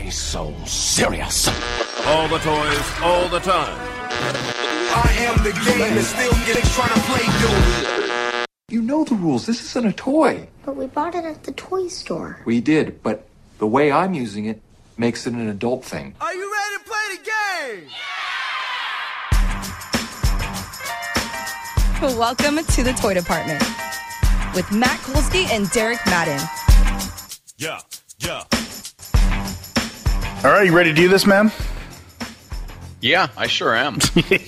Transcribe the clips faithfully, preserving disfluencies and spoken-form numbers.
He's so serious. All the toys, all the time. I am the game and still getting trying to play you. You know the rules. This isn't a toy. But we bought it at the toy store. We did, but the way I'm using it makes it an adult thing. Are you ready to play the game? Welcome to the Toy Department with Matt Kolsky and Derek Madden. Yeah, yeah. All right, you ready to do this, man? Yeah, I sure am.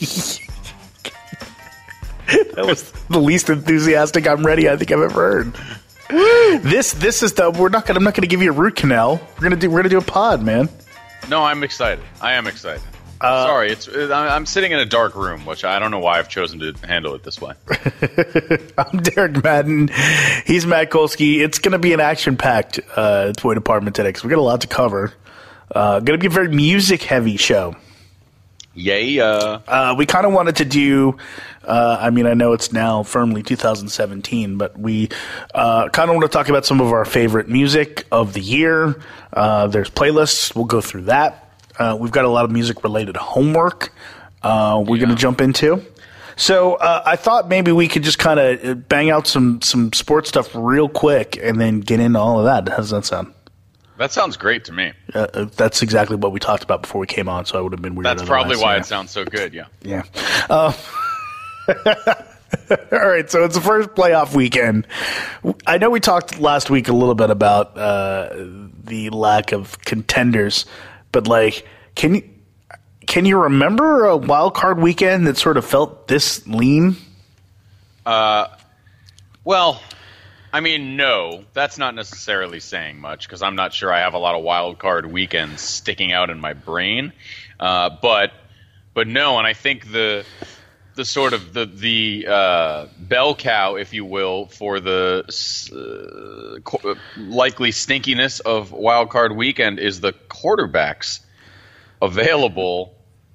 That was the least enthusiastic "I'm ready" I think I've ever heard. This this is the we're not gonna I'm not gonna give you a root canal. We're gonna do we're gonna do a pod, man. No, I'm excited. I am excited. Uh, Sorry, it's I'm sitting in a dark room, which I don't know why I've chosen to handle it this way. I'm Derek Madden. He's Matt Kolsky. It's gonna be an action-packed uh, toy department today because we got a lot to cover. Uh, gonna be a very music-heavy show. Yay! Uh, uh, we kind of wanted to do. Uh, I mean, I know it's now firmly two thousand seventeen, but we uh, kind of want to talk about some of our favorite music of the year. Uh, there's playlists. We'll go through that. Uh, we've got a lot of music-related homework uh, we're yeah. going to jump into. So uh, I thought maybe we could just kind of bang out some, some sports stuff real quick and then get into all of that. How does that sound? That sounds great to me. Uh, that's exactly what we talked about before we came on, so I would have been weird. That's probably why yeah. it sounds so good, yeah. Yeah. Uh, all right, so it's the first playoff weekend. I know we talked last week a little bit about uh, the lack of contenders, but like, can you can you remember a wild card weekend that sort of felt this lean? Uh, well, I mean, no, that's not necessarily saying much because I'm not sure I have a lot of wild card weekends sticking out in my brain. Uh, but but no, and I think the the sort of the the uh, bell cow, if you will, for the uh, co- likely stinkiness of wild card weekend is the quarterbacks available.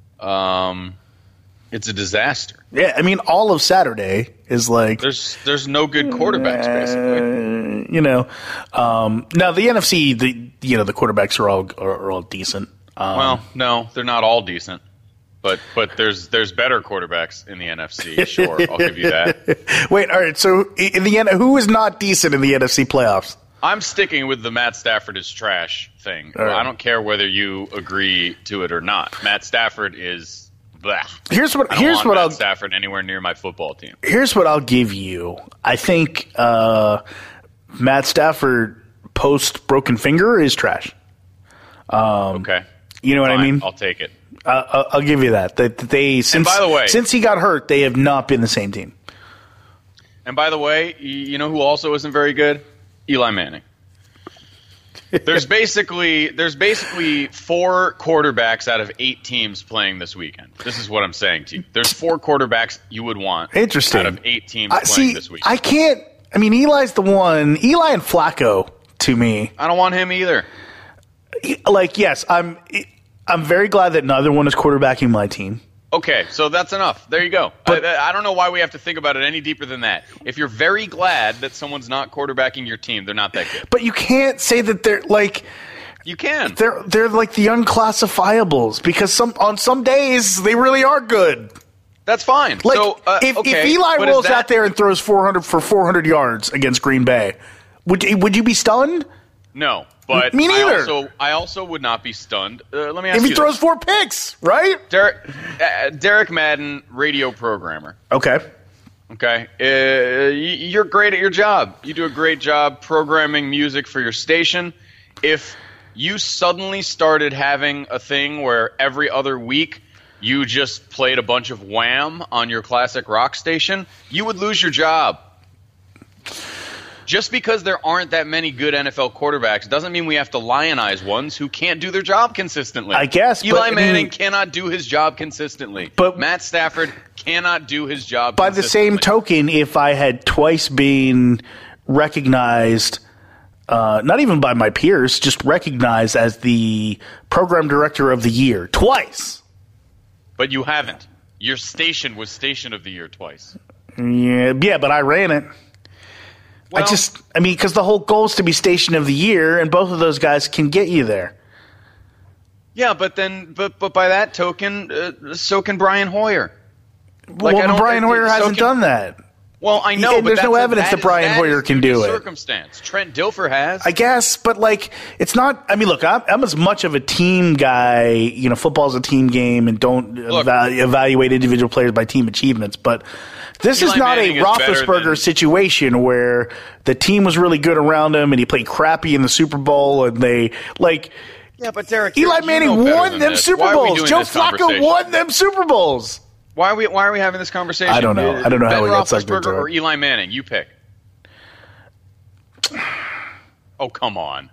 Um, it's a disaster. Yeah, I mean, all of Saturday is like there's there's no good quarterbacks uh, basically. You know, um, now the N F C, the you know the quarterbacks are all are, are all decent. Um, well, no, they're not all decent, but but there's there's better quarterbacks in the N F C. Sure, I'll give you that. Wait, all right. So in the N- who is not decent in the N F C playoffs? I'm sticking with the Matt Stafford is trash thing. Right. I don't care whether you agree to it or not. Matt Stafford is blah. Here's what I don't here's want what Matt I'll Stafford anywhere near my football team. Here's what I'll give you. I think uh, Matt Stafford post broken finger is trash. Um, okay, you know Fine. what I mean. I'll take it. Uh, I'll, I'll give you that. That they since and by the way, since he got hurt, they have not been the same team. And by the way, you know who also isn't very good? Eli Manning. There's basically there's basically four quarterbacks out of eight teams playing this weekend. This is what I'm saying to you. There's four quarterbacks you would want Interesting. out of eight teams I, playing see, this weekend. I can't. I mean, Eli's the one. Eli and Flacco to me. I don't want him either. Like, yes, I'm. I'm very glad that neither one is quarterbacking my team. Okay, so that's enough. There you go. But, I, I don't know why we have to think about it any deeper than that. If you're very glad that someone's not quarterbacking your team, they're not that good. But you can't say that they're like. You can. They're they're like the unclassifiables because some on some days they really are good. That's fine. Like so, uh, if, okay, if Eli rolls that... out there and throws four hundred for four hundred yards against Green Bay, would would you be stunned? No. But Me neither. I also, I also would not be stunned. Uh, let me ask if you he throws this. four picks, right? Derek, uh, Derek Madden, radio programmer. Okay. Okay. Uh, you're great at your job. You do a great job programming music for your station. If you suddenly started having a thing where every other week you just played a bunch of Wham on your classic rock station, you would lose your job. Just because there aren't that many good N F L quarterbacks doesn't mean we have to lionize ones who can't do their job consistently. I guess. Eli but, Manning I mean, cannot do his job consistently. But Matt Stafford cannot do his job by the same token, if I had twice been recognized, uh, not even by my peers, just recognized as the program director of the year twice. But you haven't. Your station was station of the year twice. Yeah, yeah, but I ran it. Well, I just, I mean, because the whole goal is to be station of the year, and both of those guys can get you there. Yeah, but then, but but by that token, uh, so can Brian Hoyer. Like, well, Brian Hoyer so hasn't can, done that. Well, I know, yeah, but there's that's no a, evidence that, that Brian is, Hoyer that can do it. Circumstance. Trent Dilfer has, I guess, but like, it's not. I mean, look, I'm, I'm as much of a team guy. You know, football's a team game, and don't look, eva- evaluate individual players by team achievements. But this Eli is not Manning a Roethlisberger than, situation where the team was really good around him, and he played crappy in the Super Bowl, and they like. Yeah, but Derek, Eli Manning you know won them this. Super Bowls. Joe Flacco won them Super Bowls. Why are we Why are we having this conversation? I don't know. I don't know Ben how we got sucked into it. or Eli Manning? You pick. Oh, come on!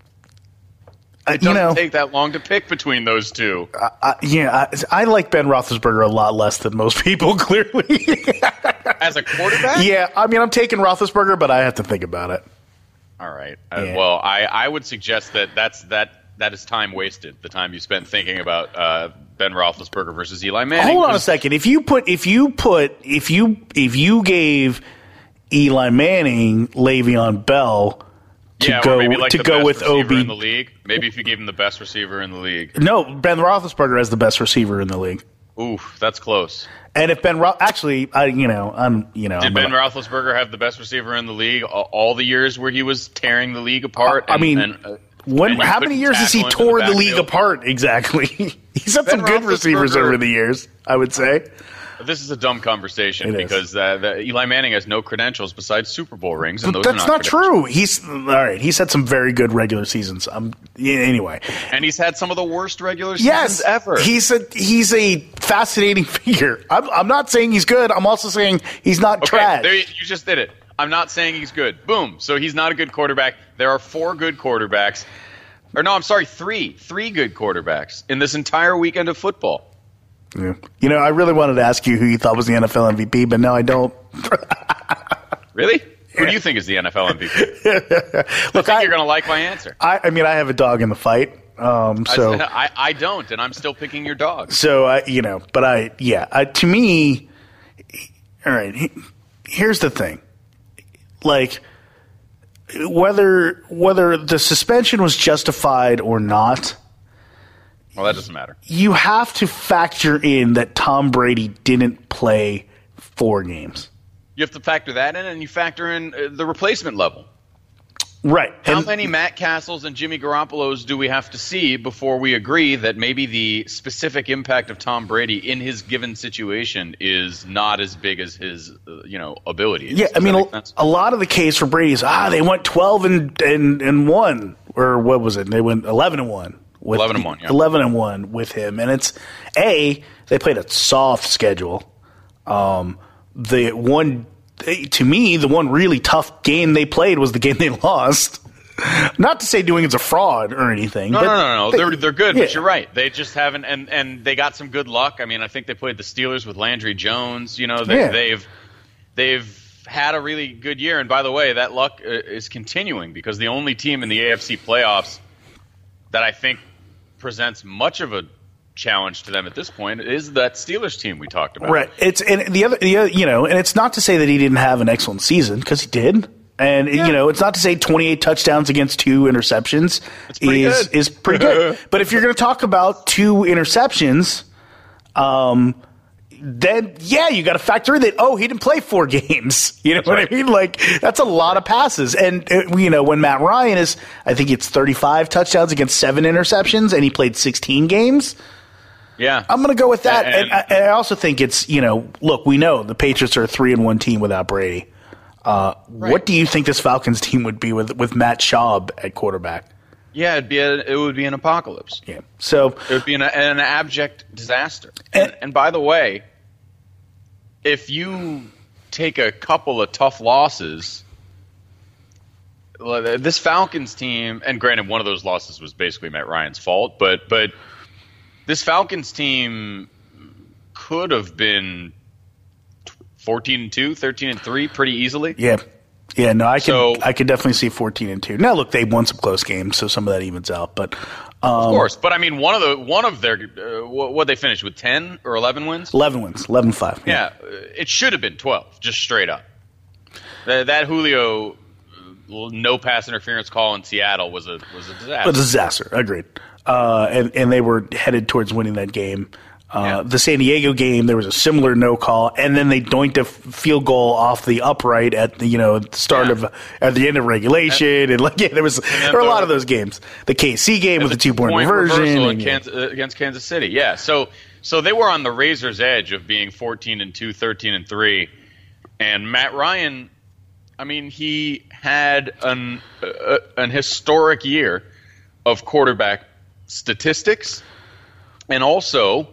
It doesn't you know, take that long to pick between those two. Uh, uh, yeah, I, I like Ben Roethlisberger a lot less than most people. Clearly, as a quarterback. Yeah, I mean, I'm taking Roethlisberger, but I have to think about it. All right. Uh, yeah. Well, I, I would suggest that that's that that is time wasted. The time you spent thinking about uh, Ben Roethlisberger versus Eli Manning. Hold on a second. If you put if you put if you if you gave Eli Manning Le'Veon Bell to yeah, go maybe like to the go best with receiver O B in the league. Maybe if you gave him the best receiver in the league. No, Ben Roethlisberger has the best receiver in the league. Oof, that's close. And if Ben Ro- actually, I you know I'm you know did I'm Ben gonna, Roethlisberger have the best receiver in the league all, all the years where he was tearing the league apart? I and, mean, and, uh, when and how many years has he tore the, the league apart? Exactly. He's had Ben some good receivers over the years, I would say. This is a dumb conversation it because uh, the, Eli Manning has no credentials besides Super Bowl rings, and but those that's are not, not true. He's all right. He's had some very good regular seasons. Um, yeah, anyway, and he's had some of the worst regular seasons yes, ever. He's a he's a fascinating figure. I'm, I'm not saying he's good. I'm also saying he's not okay, trash. There you, you just did it. I'm not saying he's good. Boom. So he's not a good quarterback. There are four good quarterbacks, or no, I'm sorry, three, three good quarterbacks in this entire weekend of football. Yeah. You know, I really wanted to ask you who you thought was the N F L M V P, but no, I don't. Really? Yeah. Who do you think is the N F L M V P? Look, I think I, you're going to like my answer. I, I mean, I have a dog in the fight, um, so I, I, I don't, and I'm still picking your dog. So I, you know, but I, yeah, I, to me, all right. He, here's the thing, like whether whether the suspension was justified or not. Well, that doesn't matter. You have to factor in that Tom Brady didn't play four games. You have to factor that in, and you factor in uh, the replacement level. Right. How and, many Matt Castles and Jimmy Garoppolos do we have to see before we agree that maybe the specific impact of Tom Brady in his given situation is not as big as his, uh, you know, ability? Yeah, I mean, a, a lot of the case for Brady is, ah, they went twelve and, and, and one, or what was it? They went eleven and one. With eleven and one, yeah. eleven and one with him, and it's a they played a soft schedule. Um, the one to me, the one really tough game they played was the game they lost. Not to say New England's a fraud or anything. No, but no, no, no. They, they're they're good, yeah. but you're right. They just haven't, and, and they got some good luck. I mean, I think they played the Steelers with Landry Jones. You know, they, yeah. they've they've had a really good year. And by the way, that luck is continuing because the only team in the A F C playoffs that I think presents much of a challenge to them at this point is that Steelers team we talked about. Right. It's and the other, the other, you know, and it's not to say that he didn't have an excellent season because he did. And yeah. you know, it's not to say twenty-eight touchdowns against two interceptions is good. is pretty good. But if you're going to talk about two interceptions, um, then yeah, you got to factor in that. Oh, he didn't play four games. You know That's what right. I mean? Like that's a lot of passes. And uh, you know, when Matt Ryan is, I think it's thirty-five touchdowns against seven interceptions, and he played sixteen games. Yeah, I'm going to go with that. And, and, and, I, and I also think it's, you know, look, we know the Patriots are a three and one team without Brady. Uh, right. What do you think this Falcons team would be with with Matt Schaub at quarterback? Yeah, it'd be a, it would be an apocalypse. Yeah, so it would be an, an abject disaster. And, and, and by the way, if you take a couple of tough losses, this Falcons team, and granted, one of those losses was basically Matt Ryan's fault, but but this Falcons team could have been fourteen and two, thirteen and three pretty easily. Yeah. Yeah, no, I can so, I could definitely see fourteen and two. Now look, they won some close games, so some of that evens out, but um, of course, but I mean one of the one of their uh, what they finished with ten or eleven wins? eleven wins, eleven five. Yeah, yeah, it should have been twelve, just straight up. That, that Julio no pass interference call in Seattle was a was a disaster. A disaster, agreed. uh, and and they were headed towards winning that game. Uh, Yeah. The San Diego game, there was a similar no call, and then they doinked a f- field goal off the upright at the you know at the start Yeah. of at the end of regulation, and like yeah, there was there were a lot of those games. The K C game with the two point reversion reversal and, in yeah. Kansas, uh, against Kansas City. Yeah, so so they were on the razor's edge of being fourteen and two, thirteen and three, and Matt Ryan, I mean, he had an uh, an historic year of quarterback statistics, and also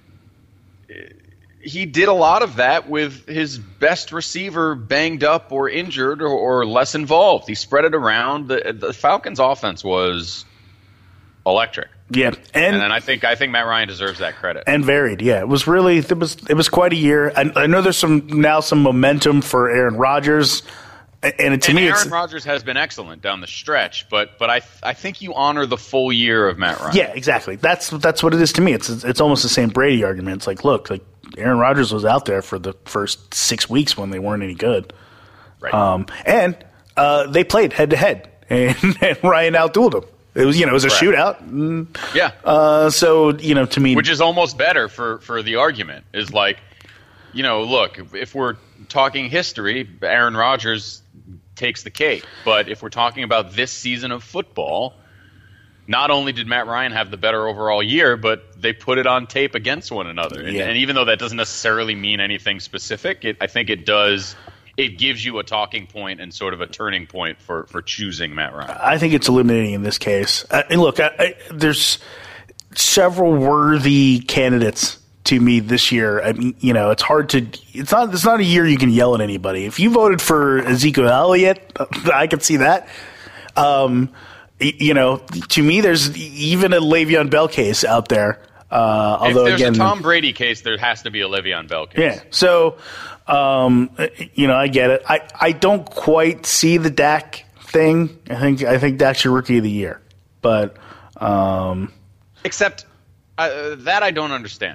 he did a lot of that with his best receiver banged up or injured or, or less involved. He spread it around. The, the Falcons' offense was electric. Yeah, and, And then I think I think Matt Ryan deserves that credit. and varied. Yeah, it was really it was it was quite a year. I, I know there's some now some momentum for Aaron Rodgers, and it, to and me, Aaron it's Rodgers has been excellent down the stretch, but but I I think you honor the full year of Matt Ryan. yeah, exactly. That's that's what it is to me. It's it's almost the same Brady argument. It's like, look, like Aaron Rodgers was out there for the first six weeks when they weren't any good, Right. um, and uh, they played head to head, and Ryan outdueled him. It was you know it was a Correct. shootout. Mm, yeah. Uh, so you know to me, Which is almost better for, for the argument. Is like, you know, look, if we're talking history, Aaron Rodgers takes the cake. But if we're talking about this season of football, not only did Matt Ryan have the better overall year, but they put it on tape against one another. And, Yeah. and even though that doesn't necessarily mean anything specific, it, I think it does. It gives you a talking point and sort of a turning point for, for choosing Matt Ryan. I think it's illuminating in this case. Uh, and look, I, I, there's several worthy candidates to me this year. I mean, you know, it's hard to. It's not. It's not a year you can yell at anybody. If you voted for Ezekiel Elliott, I could see that. Um, y- you know, to me, there's even a Le'Veon Bell case out there. Uh, although if there's again, a Tom Brady case, there has to be a Le'Veon Bell case. yeah. So, um, you know, I get it. I, I don't quite see the Dak thing. I think I think Dak's your rookie of the year, but um, Except uh, that I don't understand.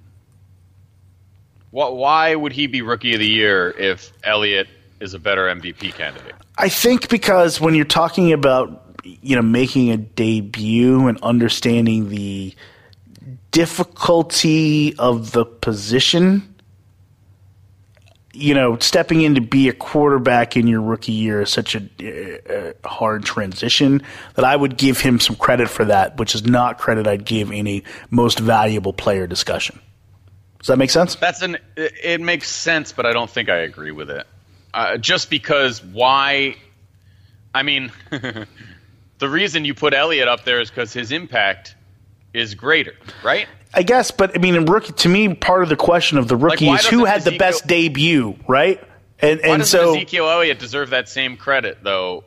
What? Why would he be rookie of the year if Elliott is a better M V P candidate? I think because when you're talking about you know making a debut and understanding the difficulty of the position, you know, stepping in to be a quarterback in your rookie year is such a, uh, hard transition that I would give him some credit for that, which is not credit I'd give in a most valuable player discussion. Does that make sense? That's an. It, it makes sense, but I don't think I agree with it. Uh, just because why? I mean, the reason you put Elliott up there is because his impact is greater, right? I guess, but I mean, in rookie to me, part of the question of the rookie why is who doesn't had the Ezekiel- best debut, right? And Why and doesn't so Ezekiel Elliott deserve that same credit, though?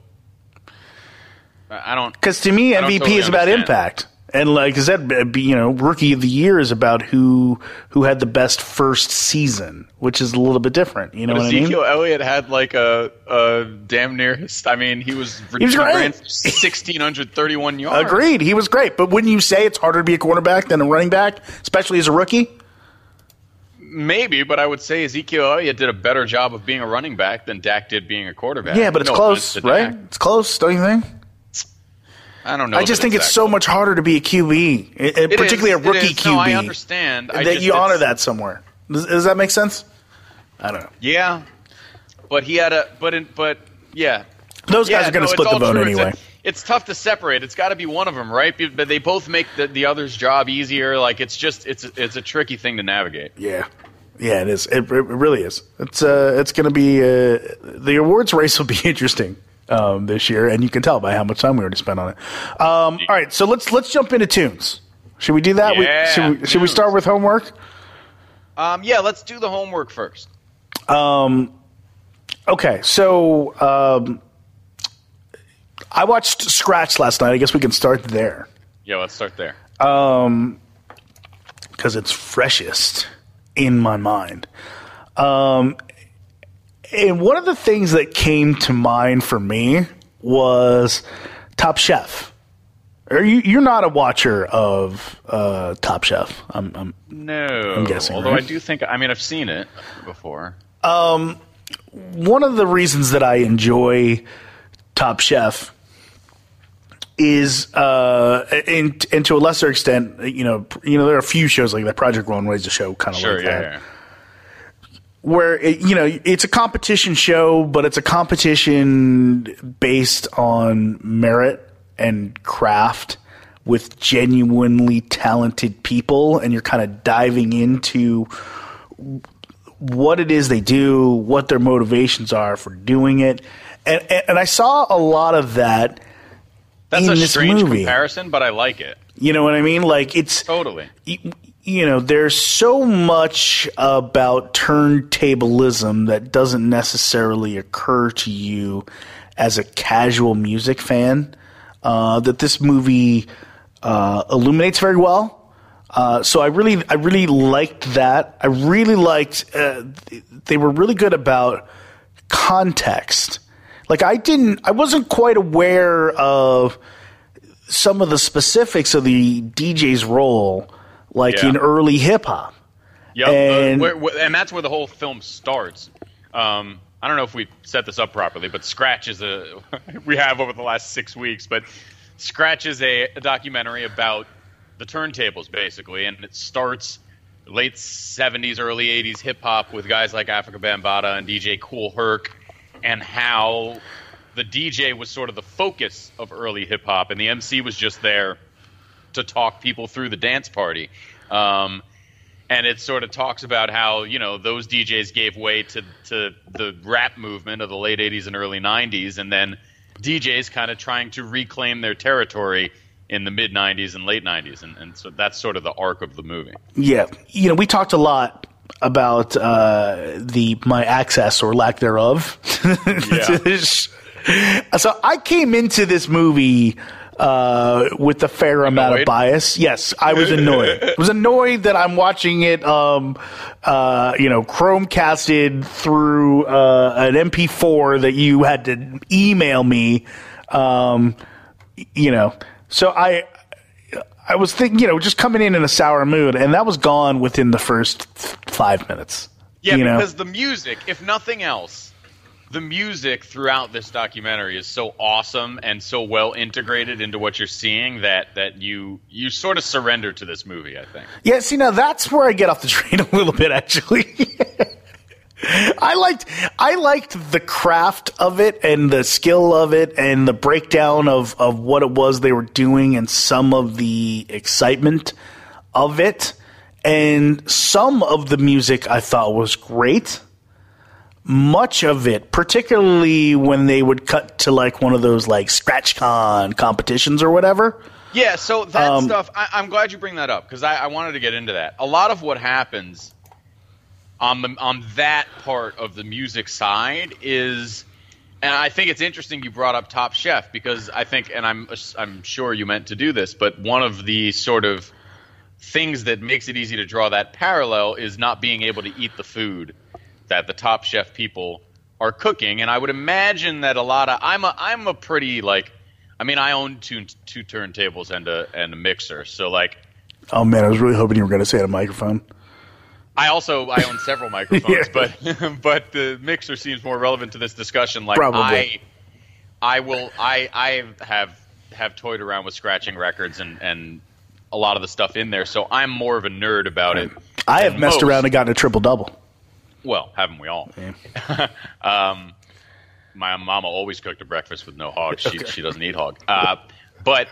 I I don't. because to me, I don't M V P totally is about understand. impact, and like I said, be- you know, rookie of the year is about who who had the best first season, which is a little bit different. You know But what I mean? Ezekiel Elliott had like a, a damn near. I mean, he was He was great. ran sixteen thirty-one yards. Agreed, he was great, but wouldn't you say it's harder to be a quarterback than a running back, especially as a rookie? Maybe, but I would say Ezekiel Elliott did a better job of being a running back than Dak did being a quarterback. Yeah, but it's No close, offense to right? Dak. It's close, don't you think? I don't know. I just that think it's that so close. much harder to be a Q B, eh, eh, It particularly is, a rookie it is. Q B. No, I understand. I that just- you honor it's- that somewhere. Does, does that make sense? I don't know. Yeah, but he had a. But in, but yeah, Those yeah, guys are going no, to it's split the all vote true. It's anyway. a- It's tough to separate. It's got to be one of them, right? But they both make the, the other's job easier. Like it's just it's a, it's a tricky thing to navigate. Yeah, yeah, it is. It, it really is. It's uh, it's going to be uh, the awards race will be interesting um, this year, and you can tell by how much time we already spent on it. Um, all right, so let's let's jump into tunes. Should we do that? Yeah, we, should we, should we tunes. start with homework? Um, yeah, let's do the homework first. Okay, so um, I watched Scratch last night. I guess we can start there Yeah, let's start there. because it's freshest in my mind. Um, and one of the things that came to mind for me was Top Chef. Are you? You're not a watcher of uh, Top Chef. I'm, I'm No, I'm guessing, although right? I do think I mean I've seen it before. one of the reasons that I enjoy Top Chef is, uh, and, and to a lesser extent, you know, you know, there are a few shows like that. Project Runway is a show kind of Sure, like yeah, that. yeah. Where, it, you know, it's a competition show, but it's a competition based on merit and craft with genuinely talented people, and you're kind of diving into what it is they do, what their motivations are for doing it. And, and, and I saw a lot of that That's in a this strange movie. comparison, but I like it. You know what I mean? Like, it's... Totally. You, you know, there's so much about turntablism that doesn't necessarily occur to you as a casual music fan uh, that this movie uh, illuminates very well. Uh, so I really, I really liked that. I really liked. Uh, they were really good about context. Like I didn't, I wasn't quite aware of some of the specifics of the D J's role. Like Yeah. in early hip hop. Yep, And- uh, where, where, and that's where the whole film starts. Um, I don't know if we set this up properly, but Scratch is a we have over the last six weeks. But Scratch is a, a documentary about the turntables, basically, and it starts late seventies, early eighties hip hop with guys like Afrika Bambaataa and D J Kool Herc, and how the D J was sort of the focus of early hip hop, and the M C was just there to talk people through the dance party. Um, and it sort of talks about how, you know, those D Js gave way to, to the rap movement of the late eighties and early nineties, and then D Js kind of trying to reclaim their territory in the mid nineties and late nineties. And, and so that's sort of the arc of the movie. Yeah. You know, we talked a lot about uh, the my access or lack thereof. Yeah. So I came into this movie uh, with a fair amount of Annoyed? bias. Yes, I was annoyed. I was annoyed that I'm watching it, um, uh, you know, Chromecasted through uh, an M P four that you had to email me. Um, you know, so I. I was thinking, you know, just coming in in a sour mood, and that was gone within the first five minutes. Yeah, you know? because the music, if nothing else, the music throughout this documentary is so awesome and so well integrated into what you're seeing that, that you you sort of surrender to this movie, I think. Yeah, see, now that's where I get off the train a little bit, actually. I liked I liked the craft of it and the skill of it and the breakdown of, of what it was they were doing and some of the excitement of it. And some of the music I thought was great. Much of it, particularly when they would cut to like one of those like ScratchCon competitions or whatever. Yeah, so that Um, stuff, I, I'm glad you bring that up because I, I wanted to get into that. A lot of what happens on the on that part of the music side is, and I think it's interesting you brought up Top Chef because I think, and I'm I'm sure you meant to do this, but one of the sort of things that makes it easy to draw that parallel is not being able to eat the food that the Top Chef people are cooking. And I would imagine that a lot of I'm a I'm a pretty like I mean I own two two turntables and a and a mixer, so like Oh man, I was really hoping you were going to say it on a microphone. I also I own several microphones, Yeah. but but the mixer seems more relevant to this discussion. Like Probably. I, I will I I have have toyed around with scratching records and and a lot of the stuff in there, so I'm more of a nerd about it. I have than messed most. around and gotten a triple double. Well, haven't we all? um, my mama always cooked a breakfast with no hog. She she doesn't eat hog. Uh, but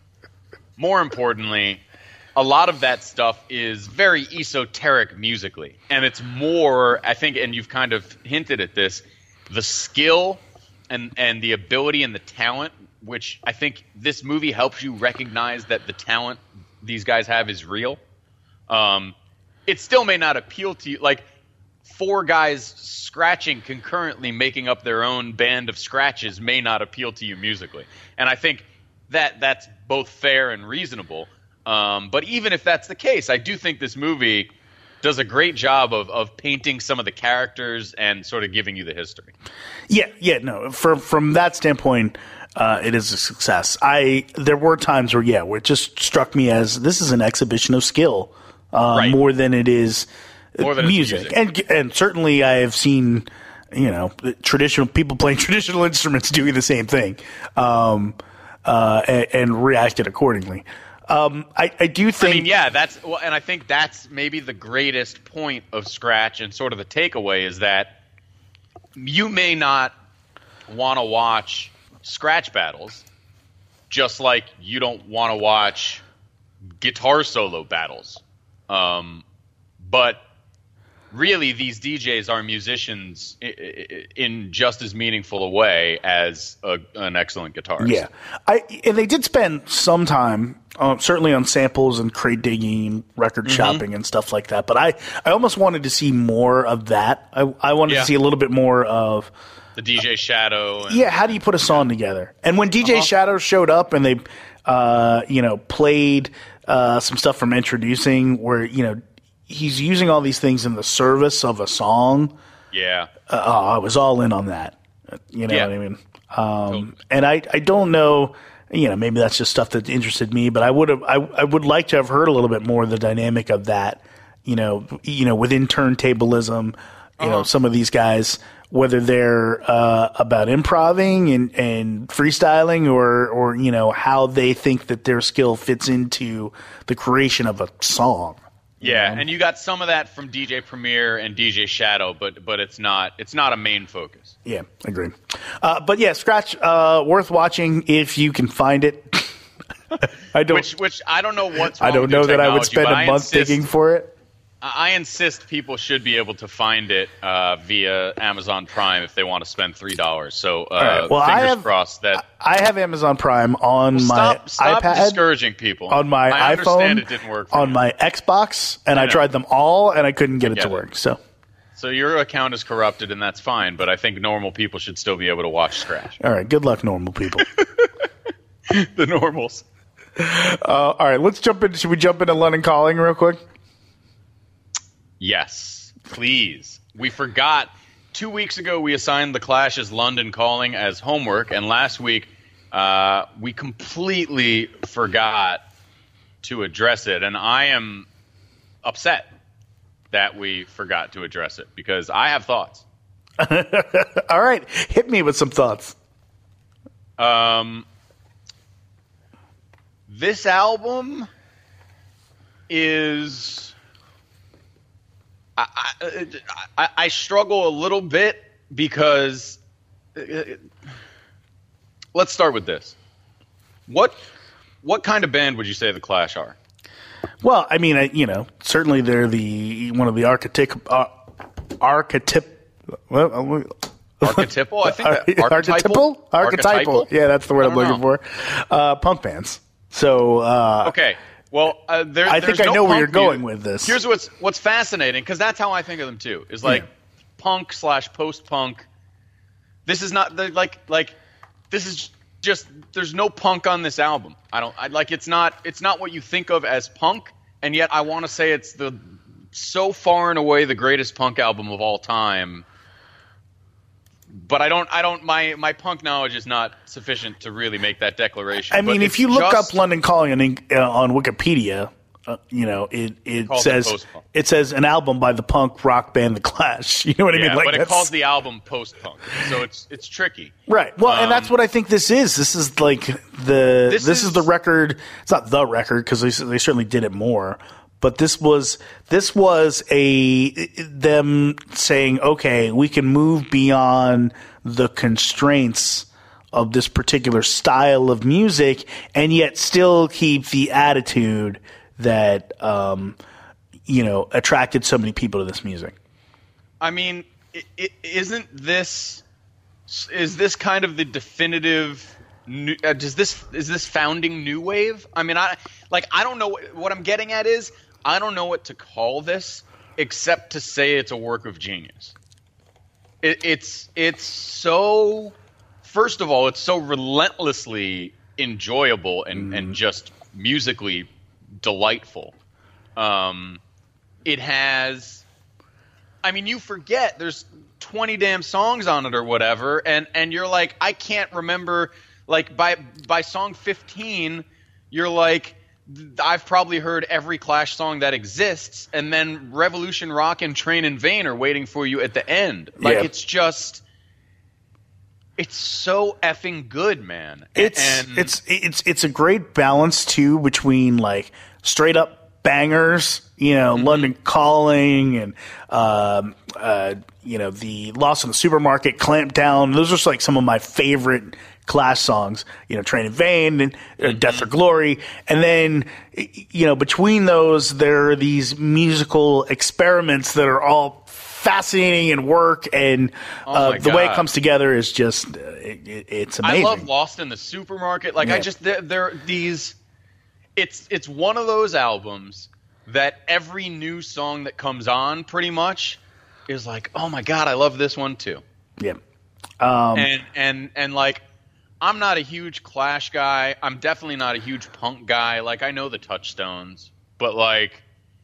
more importantly, a lot of that stuff is very esoteric musically. And it's more, I think, and you've kind of hinted at this, the skill and, and the ability and the talent, which I think this movie helps you recognize that the talent these guys have is real. Um, it still may not appeal to you. Like, four guys scratching concurrently, making up their own band of scratches may not appeal to you musically. And I think that that's both fair and reasonable. Um, but even if that's the case, I do think this movie does a great job of, of painting some of the characters and sort of giving you the history. Yeah, yeah, no. For, from that standpoint, uh, it is a success. I there were times where, yeah, where it just struck me as this is an exhibition of skill uh, Right. more than it is More than it's music. music. And and certainly I have seen, you know, traditional people playing traditional instruments doing the same thing. Um, uh, and, and reacted accordingly. Um, I, I do think. I mean, yeah, that's well, and I think that's maybe the greatest point of Scratch, and sort of the takeaway is that you may not want to watch Scratch battles, just like you don't want to watch guitar solo battles. Um, but really, these D Js are musicians in just as meaningful a way as a, an excellent guitarist. Yeah, I and they did spend some time, uh, certainly on samples and crate digging, record mm-hmm. shopping, and stuff like that. But I, I almost wanted to see more of that. I, I wanted yeah. to see a little bit more of the D J Shadow. And, yeah, how do you put a song together? And when D J uh-huh. Shadow showed up and they, uh, you know, played uh, some stuff from Introducing, where you know. He's using all these things in the service of a song. Yeah. Uh, oh, I was all in on that. You know yeah. what I mean? Um, totally. And I, I don't know, you know, maybe that's just stuff that interested me, but I would have, I, I would like to have heard a little bit more of the dynamic of that, you know, you know, within turntablism, you uh-huh. know, some of these guys, whether they're uh, about improvising and, and freestyling or, or, you know, how they think that their skill fits into the creation of a song. Yeah, know? And you got some of that from D J Premier and D J Shadow, but but it's not it's not a main focus. Yeah, agree. Uh, but yeah, Scratch uh, worth watching if you can find it. I don't. Which which I don't know what's wrong I don't with know their that I would spend a I month insist, digging for it. I insist people should be able to find it uh, via Amazon Prime if they want to spend three dollars. So uh, right. well, fingers I have, crossed that I have Amazon Prime on well, my stop, stop iPad, discouraging people on my I iPhone, understand it didn't work for on you. my Xbox, and I, I tried them all, and I couldn't get it to work. So, so your account is corrupted, and that's fine. But I think normal people should still be able to watch Scratch. All right, good luck, normal people. The normals. Uh, all right, let's jump in. Should we jump into London Calling real quick? Yes, please. We forgot. Two weeks ago, we assigned The Clash's London Calling as homework, and last week uh, we completely forgot to address it, and I am upset that we forgot to address it because I have thoughts. All right, hit me with some thoughts. Um, this album is... I, I, I struggle a little bit because uh, let's start with this. What what kind of band would you say the Clash are? Well, I mean, I, you know, certainly they're the one of the archetyp uh, archetyp well, archetypal. I think that, archetypal? archetypal archetypal. Yeah, that's the word I'm looking know. for. Uh, punk bands. So uh, okay. Well, uh, there, I think I I no know where you're going music. with this. Here's what's what's fascinating, because that's how I think of them too. Is like yeah. punk slash post punk. This is not the, like like this is just there's no punk on this album. I don't I, like it's not it's not what you think of as punk, and yet I want to say it's the so far and away the greatest punk album of all time. But I don't, I don't, my, my punk knowledge is not sufficient to really make that declaration. I mean, but if you look just, up London Calling on, uh, on Wikipedia, uh, you know, it, it says, it, it says an album by the punk rock band The Clash. You know what yeah, I mean? Like but it that's... calls the album post-punk. So it's, it's tricky. Right. Well, um, and that's what I think this is. This is like the, this, this is, is the record. It's not the record because they, they certainly did it more. But this was this was a them saying, okay, we can move beyond the constraints of this particular style of music, and yet still keep the attitude that um, you know attracted so many people to this music. I mean, it, it, isn't this is this kind of the definitive? New, uh, does this is this founding new wave? I mean, I like I don't know what, what I'm getting at is. I don't know what to call this except to say it's a work of genius. It, it's it's so first of all, it's so relentlessly enjoyable and, mm. and just musically delightful. Um, it has I mean, you forget there's twenty damn songs on it or whatever, and, and you're like, I can't remember like by by song fifteen, you're like I've probably heard every Clash song that exists, and then Revolution Rock and Train in Vain are waiting for you at the end. Like, yeah. it's just it's so effing good, man. It's and it's it's it's a great balance too between like straight up bangers, you know, Mm-hmm. London Calling and um, uh, you know, the Lost in the Supermarket, Clamp Down. Those are like some of my favorite Clash songs. You know, Train in Vain and uh, Death or Glory, and then you know, between those there are these musical experiments that are all fascinating and work, and Oh uh, my the way it God. comes together is just uh, it, it, it's amazing. I love Lost in the Supermarket. Like Yeah. I just there there these. It's it's one of those albums that every new song that comes on pretty much is like, oh my God, I love this one too. Yeah. Um, and and and like, I'm not a huge Clash guy. I'm definitely not a huge punk guy. Like I know the Touchstones, but like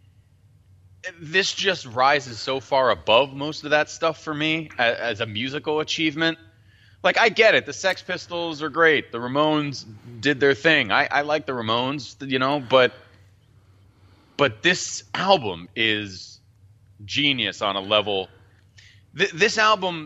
this just rises so far above most of that stuff for me as, as a musical achievement. Like, I get it. The Sex Pistols are great. The Ramones did their thing. I, I like the Ramones, you know, but but this album is genius on a level. Th- this album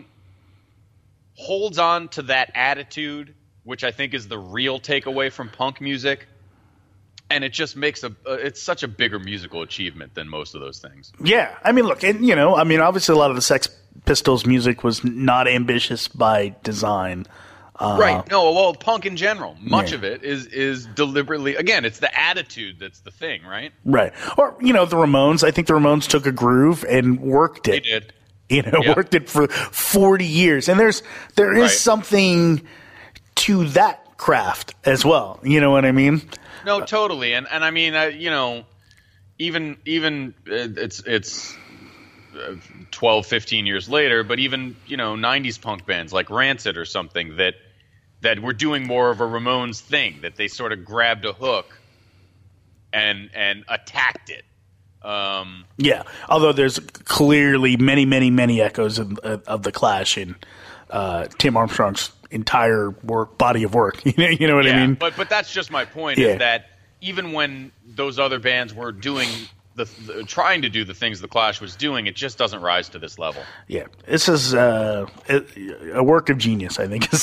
holds on to that attitude, which I think is the real takeaway from punk music. And it just makes a uh, it's such a bigger musical achievement than most of those things. yeah. I mean, look, and, you know, I mean, obviously a lot of the Sex Pistols music was not ambitious by design. Uh, Right. No, well, punk in general, much Yeah. of it is is deliberately, again, it's the attitude that's the thing, right? Right. Or, you know, the Ramones, I think the Ramones took a groove and worked it. They did. You know, Yeah. worked it for forty years. And there's there is Right. something to that craft as well. You know what I mean? No, totally. And and I mean, uh, you know, even even uh, it's it's uh, twelve, fifteen years later, but even, you know, nineties punk bands like Rancid or something that that were doing more of a Ramones thing, that they sort of grabbed a hook and and attacked it. Um, Yeah. Although there's clearly many, many, many echoes of, of the Clash in uh, Tim Armstrong's entire work, body of work. You know, you know what yeah, I mean? but but that's just my point. Yeah. Is that even when those other bands were doing the, the trying to do the things the Clash was doing, it just doesn't rise to this level. Yeah. This is uh, a, a work of genius, I think.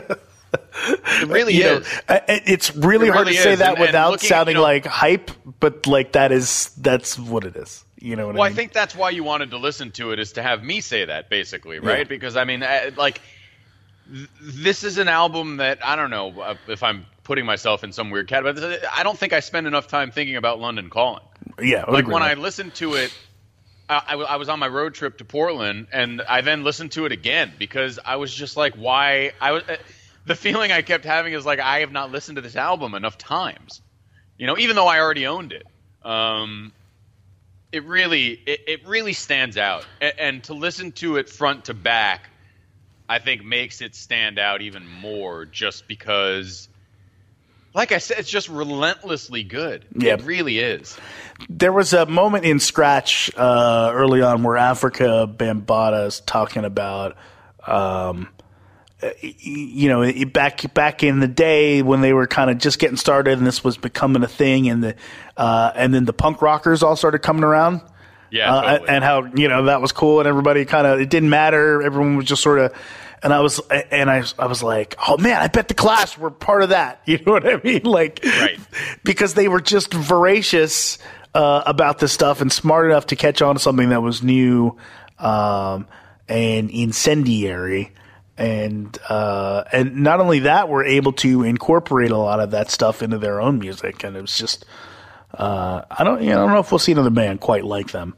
It really You know, is. uh, it's really It hard really to say is. that And- and without looking- sounding you know- like hype, but like that is that's what it is. You know what Well, I I mean? think that's why you wanted to listen to it, is to have me say that, basically, right? Yeah. Because I mean, uh, like, th- this is an album that I don't know uh, if I'm putting myself in some weird category. I don't think I spend enough time thinking about London Calling. yeah. I would Like agree when with I that. listened to it, I, I, w- I was on my road trip to Portland, and I then listened to it again because I was just like, why? I was uh, the feeling I kept having is like, I have not listened to this album enough times, you know, even though I already owned it. Um, it really, it, it really stands out, a- and to listen to it front to back, I think makes it stand out even more, just because. Like I said, it's just relentlessly good. Yeah. It really is. There was a moment in Scratch uh, early on where Africa Bambaataa is talking about, um, uh, y- you know, it- back back in the day when they were kind of just getting started and this was becoming a thing, and the uh, and then the punk rockers all started coming around. Yeah, uh, totally. and how, you know, that was cool, and everybody kind of, it didn't matter. Everyone was just sort of, and I was, and I, I was like, oh man, I bet the Clash were part of that. You know what I mean? Like, Right. because they were just voracious uh, about this stuff and smart enough to catch on to something that was new um, and incendiary. And uh, and not only that, we're able to incorporate a lot of that stuff into their own music, and it was just uh, I don't you know, I don't know if we'll see another band quite like them.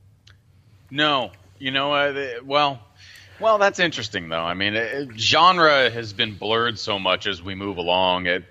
No, you know, uh, the- well, well, that's interesting though. I mean, it, genre has been blurred so much as we move along. It,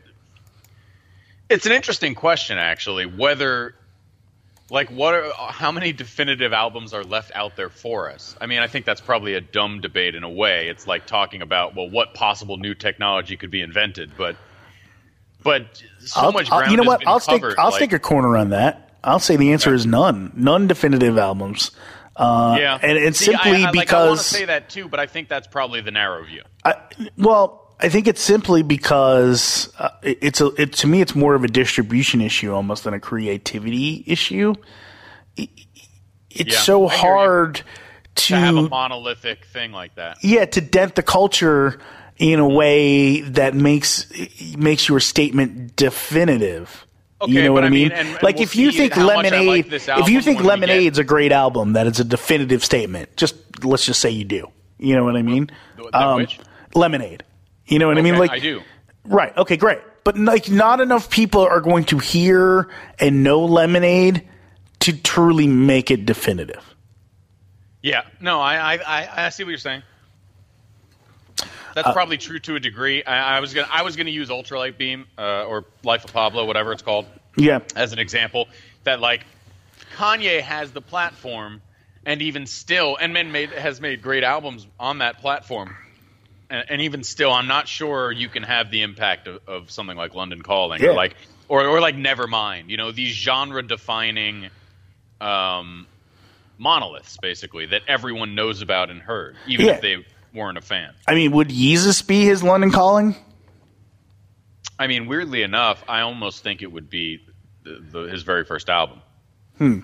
it's an interesting question, actually, whether, like, what are, how many definitive albums are left out there for us? I mean, I think that's probably a dumb debate in a way. It's like talking about, well, what possible new technology could be invented, but, but so I'll, much I'll- ground you know has what? been I'll stake covered, I'll like- stake a corner on that. I'll say the answer is none. None definitive albums. Uh, Yeah, and it's See, simply I, I, like, I want because to say that too, but I think that's probably the narrow view. I, well, I think it's simply because uh, it, it's a it, to me it's more of a distribution issue almost than a creativity issue. It, it's Yeah, so I hear you. hard To have a to monolithic thing like that. yeah to dent the culture in a way that makes makes your statement definitive. Okay, you know what but I mean? I mean, and- like and if we'll you see think how much I Lemonade, like this if you album think when we get- Lemonade's a great album, that it's a definitive statement. Just let's just say you do. You know what I mean? The- the which? Lemonade. You know what I mean? Okay, Like I do. Right. Okay. Great. But like, not enough people are going to hear and know Lemonade to truly make it definitive. Yeah, no, I, I, I, I see what you're saying. That's Uh, probably true to a degree. I, I was gonna, I was gonna use Ultralight Beam uh, or Life of Pablo, whatever it's called, Yeah. as an example. That like Kanye has the platform, and even still, and men made has made great albums on that platform, and, and even still, I'm not sure you can have the impact of, of something like London Calling Yeah. or like or or like Nevermind. You know, these genre defining. Um, monoliths, basically, that everyone knows about and heard, even Yeah. if they weren't a fan. I mean, would Yeezus be his London Calling? I mean, weirdly enough, I almost think it would be the, the, his very first album. Hmm.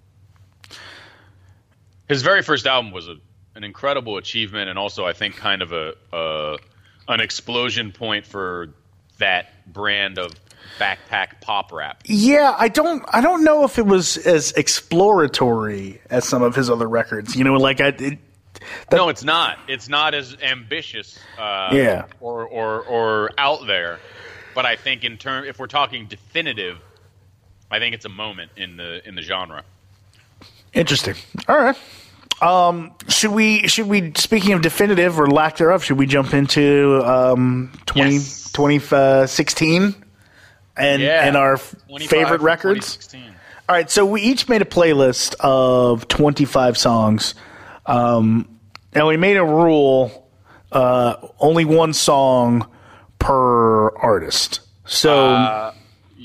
His very first album was a, an incredible achievement, and also, I think, kind of a, a an explosion point for that brand of backpack pop rap. Yeah, I don't. I don't know if it was as exploratory as some of his other records. You know, like I. It, that, No, it's not. It's not as ambitious, uh, Yeah. or, or or out there. But I think in term, if we're talking definitive, I think it's a moment in the in the genre. Interesting. All right. Um, should we? Should we? Speaking of definitive or lack thereof, should we jump into um, twenty, Yes. twenty sixteen and Yeah. and our twenty-five favorite from records? twenty sixteen. All right, so we each made a playlist of twenty-five songs, um, and we made a rule: uh, only one song per artist. So, Uh,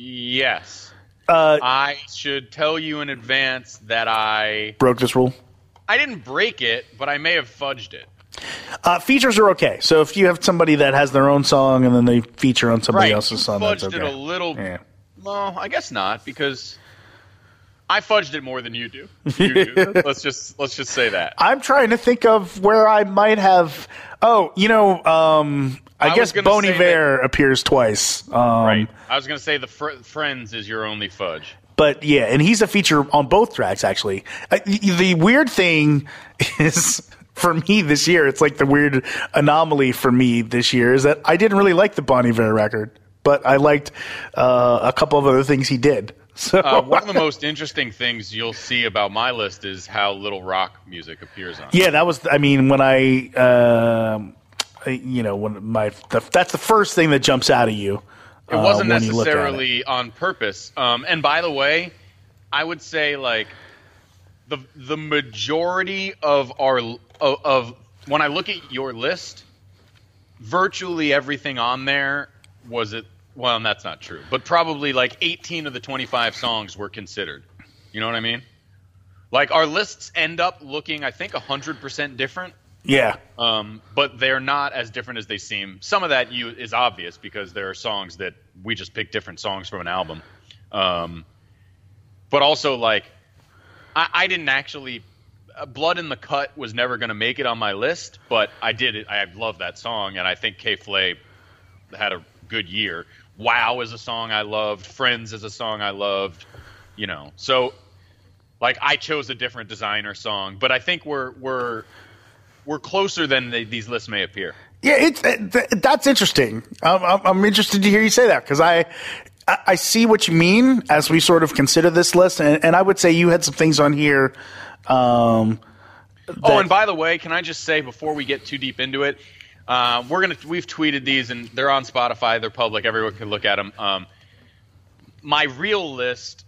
yes, uh, I should tell you in advance that I broke this rule. I didn't break it, but I may have fudged it. Uh, features are okay. So if you have somebody that has their own song and then they feature on somebody Right, else's you song, that's fudged okay. it a little. Yeah. Well, I guess not, because I fudged it more than you do. You do. let's just let's just say that. I'm trying to think of where I might have. Oh, you know, um, I, I guess was gonna Bon say Iver appears twice. Um, Right. I was going to say the fr- Friends is your only fudge. But yeah, and he's a feature on both tracks, actually. Uh, the, the weird thing is, for me this year, it's like the weird anomaly for me this year, is that I didn't really like the Bon Iver record, but I liked uh, a couple of other things he did. So Uh, one of the most interesting things you'll see about my list is how little rock music appears on it. yeah, that was, I mean, when I, um, I- you know, when my, the, that's the first thing that jumps out at you. It wasn't uh, when you look at it. necessarily on purpose. Um, and by the way, I would say like the the majority of our of, of when I look at your list, virtually everything on there was it. Well, that's not true, but probably like eighteen of the twenty-five songs were considered. You know what I mean? Like our lists end up looking, I think, one hundred percent different. Yeah. Um, but they're not as different as they seem. Some of that you is obvious because there are songs that we just pick different songs from an album. Um, but also, like, I, I didn't actually. Uh, Blood in the Cut was never going to make it on my list, but I did it. I love that song, and I think K-Flay had a good year. Wow is a song I loved. Friends is a song I loved. You know, so like I chose a different designer song, but I think we're we're. We're closer than they, these lists may appear. Yeah, it's it, that's interesting. I'm, I'm, I'm interested to hear you say that because I, I I see what you mean as we sort of consider this list, and, and I would say you had some things on here. Um, that, Oh, and by the way, can I just say before we get too deep into it, uh, we're gonna we've tweeted these and they're on Spotify. They're public. Everyone can look at them. Um, my real list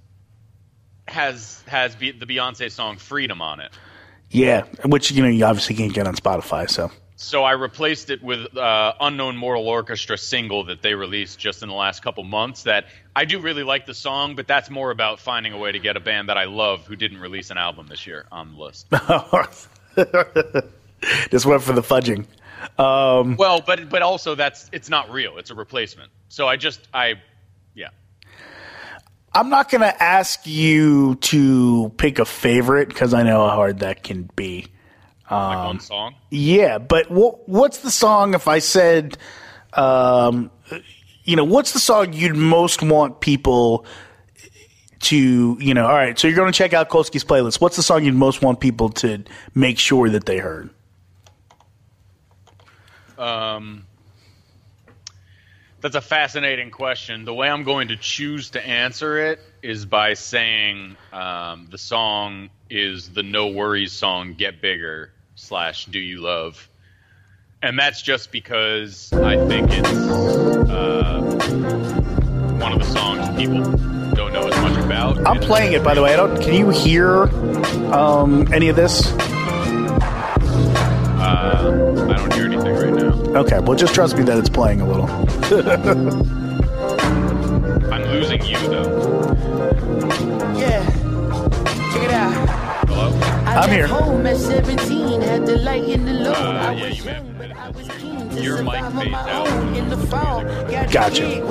has has be, the Beyonce song "Freedom" on it. yeah, which you know you obviously can't get on Spotify, so So I replaced it with uh, Unknown Mortal Orchestra single that they released just in the last couple months. That I do really like the song, but that's more about finding a way to get a band that I love who didn't release an album this year on the list. just went for the fudging. Um, Well, but but also that's it's not real. It's a replacement. So I just I yeah. I'm not going to ask you to pick a favorite because I know how hard that can be. Like one song? Yeah, but what, what's the song if I said, um, you know, what's the song you'd most want people to, you know, all right, so you're going to check out Kolsky's playlist. What's the song you'd most want people to make sure that they heard? Um, that's a fascinating question. The way I'm going to choose to answer it is by saying um, the song is the No Worries song, Get Bigger, slash Do You Love. And that's just because I think it's uh, one of the songs people don't know as much about. I'm playing it, by the way. I don't. Can you hear um, any of this? Uh, I don't hear anything right now. Okay, well, just trust me that it's playing a little. I'm losing you, though. Yeah. Check it out. Hello? I'm here. Home at seventeen, had the light in the load. Uh, yeah, you may have to edit this. Your mic fades out. Gotcha.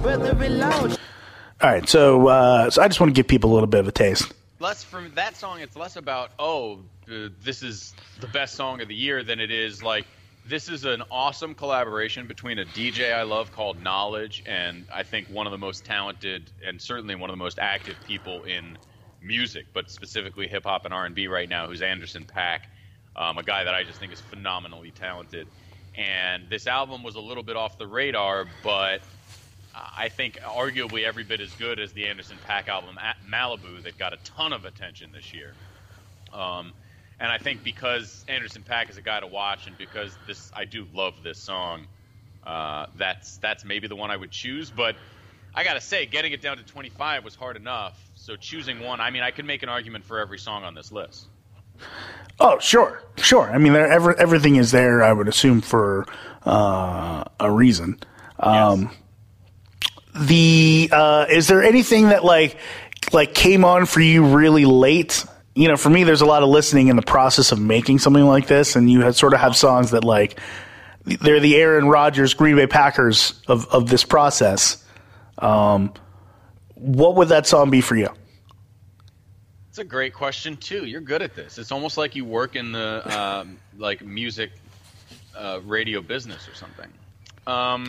All right, so uh, so I just want to give people a little bit of a taste. Less from that song, it's less about, oh, uh, this is the best song of the year than it is like, this is an awesome collaboration between a D J I love called Knowledge and I think one of the most talented and certainly one of the most active people in music, but specifically hip-hop and R and B right now, who's Anderson .Paak, um, a guy that I just think is phenomenally talented. And this album was a little bit off the radar, but I think arguably every bit as good as the Anderson .Paak album Malibu that got a ton of attention this year. Um, and I think because Anderson .Paak is a guy to watch and because this I do love this song, uh, that's that's maybe the one I would choose. But I got to say, getting it down to twenty-five was hard enough. So choosing one, I mean, I could make an argument for every song on this list. Oh, sure, sure. I mean, there, every, everything is there, I would assume, for uh, a reason. Um, yes. The uh, is there anything that like like came on for you really late? You know, for me, there's a lot of listening in the process of making something like this, and you had, sort of have songs that like they're the Aaron Rodgers, Green Bay Packers of of this process. Um, what would that song be for you? It's a great question too. You're good at this. It's almost like you work in the um, like music uh, radio business or something. Um,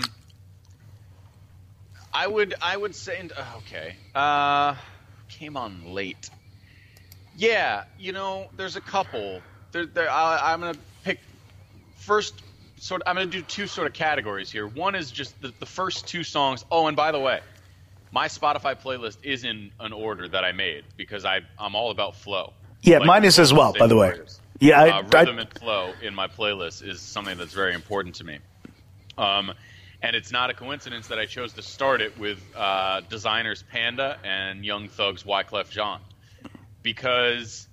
I would I would say okay. Uh, came on late. Yeah, you know, there's a couple. There, there. I, I'm gonna pick first. Sort of, I'm gonna do two sort of categories here. One is just the, the first two songs. Oh, and by the way, my Spotify playlist is in an order that I made because I I'm all about flow. Yeah, like, mine is as well. By the way, yeah, I, uh, rhythm I, and flow in my playlist is something that's very important to me. Um, and it's not a coincidence that I chose to start it with uh, Designers Panda and Young Thug's Wyclef Jean. Because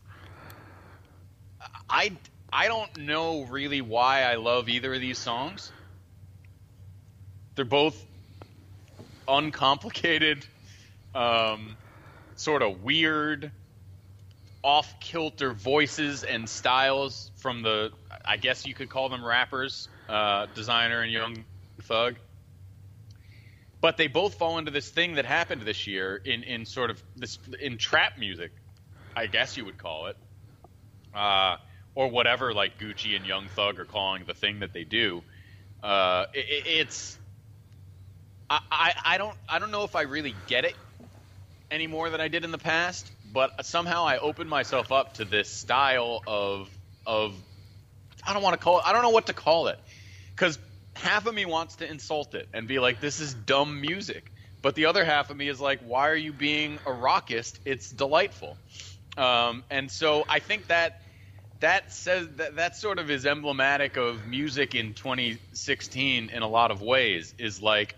I, I don't know really why I love either of these songs. They're both uncomplicated, um, sort of weird, off-kilter voices and styles from the, I guess you could call them rappers, uh, Designer and Young Thug. But they both fall into this thing that happened this year in, in sort of this in trap music, I guess you would call it, uh, or whatever, like Gucci and Young Thug are calling the thing that they do. Uh, it, it's I, I, I don't I don't know if I really get it any more than I did in the past, but somehow I opened myself up to this style of of I don't want to call it I don't know what to call it, because half of me wants to insult it and be like, this is dumb music, but the other half of me is like, why are you being a rockist? It's delightful. Um, and so I think that that says that that sort of is emblematic of music in twenty sixteen in a lot of ways. Is like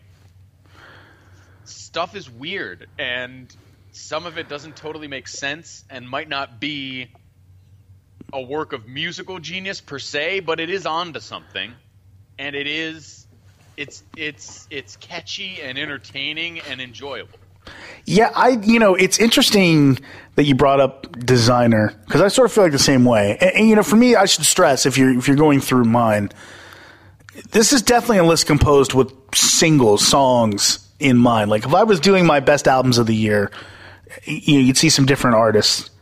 stuff is weird and some of it doesn't totally make sense and might not be a work of musical genius per se, but it is onto something, and it is it's it's it's catchy and entertaining and enjoyable. Yeah, I you know it's interesting that you brought up Designer, because I sort of feel like the same way. And, and you know, for me, I should stress, if you're if you're going through mine, this is definitely a list composed with single songs in mind. Like if I was doing my best albums of the year, you know, you'd see some different artists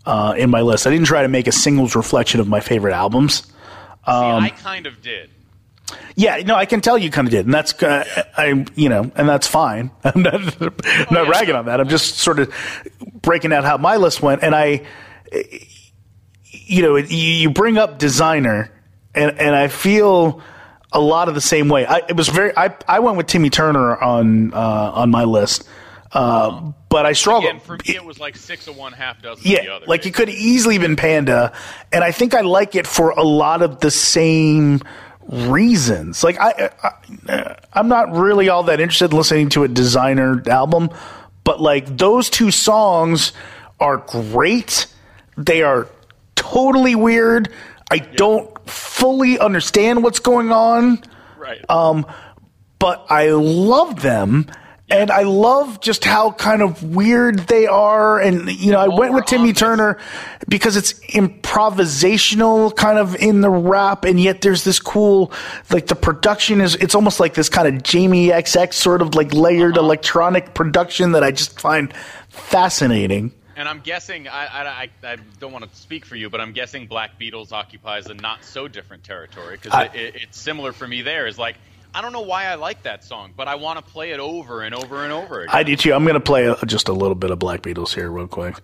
uh, in my list. I didn't try to make a singles reflection of my favorite albums. Um, See, I kind of did. Yeah, no, I can tell you kind of did, and that's uh, I, you know, and that's fine. I'm not, I'm not oh, yeah, ragging no. on that. I'm just sort of breaking out how my list went, and I, you know, you, you bring up Designer, and and I feel a lot of the same way. I, it was very. I I went with Timmy Turner on uh, on my list, uh, but I struggled. Again, for me, it was like six of one, half dozen yeah, of the other. like it could have easily been Panda, and I think I like it for a lot of the same reasons. Like I, I I'm not really all that interested in listening to a Designer album, but like those two songs are great. They are totally weird. I yeah. don't fully understand what's going on. Right. Um but I love them. And I love just how kind of weird they are. And, you know, I went with Timmy Turner because it's improvisational kind of in the rap. And yet there's this cool, like the production is, it's almost like this kind of Jamie X X sort of like layered uh-huh. electronic production that I just find fascinating. And I'm guessing, I, I, I don't want to speak for you, but I'm guessing Black Beatles occupies a not so different territory. Because it, it, it's similar for me there. Is like, I don't know why I like that song, but I want to play it over and over and over again. I do too. I'm going to play a, just a little bit of Black Beatles here real quick.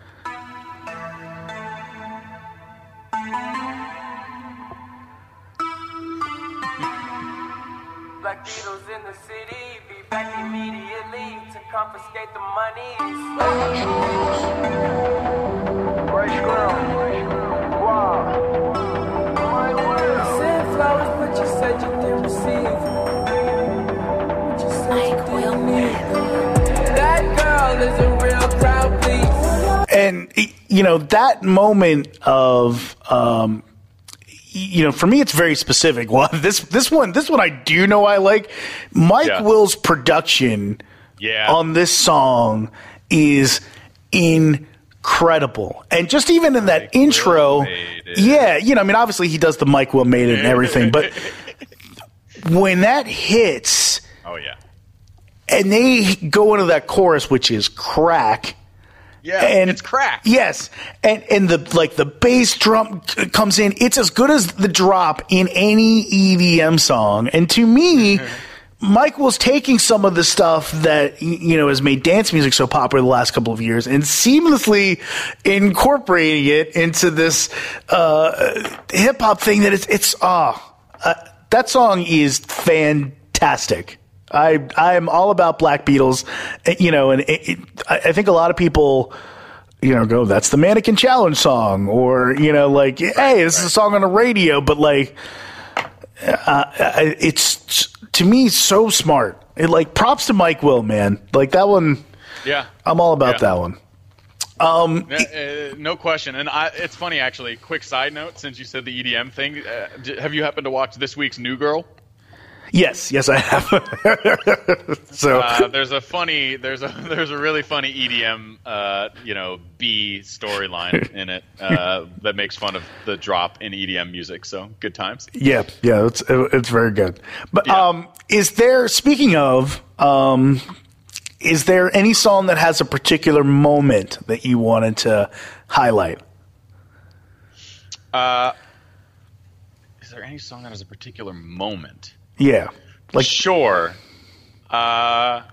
Black Beatles in the city, be back immediately to confiscate the money. Fresh ground. Wow. My word. You said flowers, but you said you didn't receive. That girl is a real crowd, please. And, you know, that moment of, um, you know, for me, it's very specific. Well, this, this one, this one I do know I like. Mike yeah. Will's production yeah. on this song is incredible. And just even in that Mike intro, yeah, you know, I mean, obviously he does the Mike Will made it and everything, but when that hits, oh yeah. And they go into that chorus, which is crack. Yeah, and it's crack. Yes, and and the like the bass drum comes in. It's as good as the drop in any E D M song. And to me, Mike was taking some of the stuff that you know has made dance music so popular the last couple of years and seamlessly incorporating it into this uh, hip hop thing. That it's it's ah uh, uh, that song is fantastic. I I am all about Black Beatles, you know, and it, it, I think a lot of people, you know, go, that's the Mannequin Challenge song, or, you know, like, hey, this right. is a song on the radio, but like, uh, it's, to me, so smart. It, like, props to Mike Will, man. Like, that one, yeah, I'm all about yeah. that one. Um, uh, no question. And I, it's funny, actually, quick side note, since you said the E D M thing, uh, have you happened to watch this week's New Girl? Yes, yes, I have. so uh, there's a funny, there's a there's a really funny E D M, uh, you know, B storyline in it uh, that makes fun of the drop in E D M music. So good times. Yeah, yeah, it's it's very good. But yeah. um, is there? Speaking of, um, is there any song that has a particular moment that you wanted to highlight? Uh, is there any song that has a particular moment? Yeah, like sure. Uh,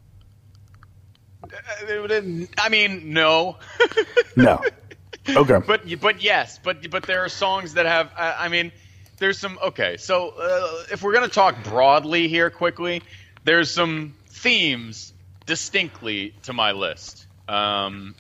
I mean, no. no. Okay. But but yes, but but there are songs that have. Uh, I mean, there's some. Okay, so uh, if we're gonna talk broadly here, quickly, there's some themes distinctly to my list. Um,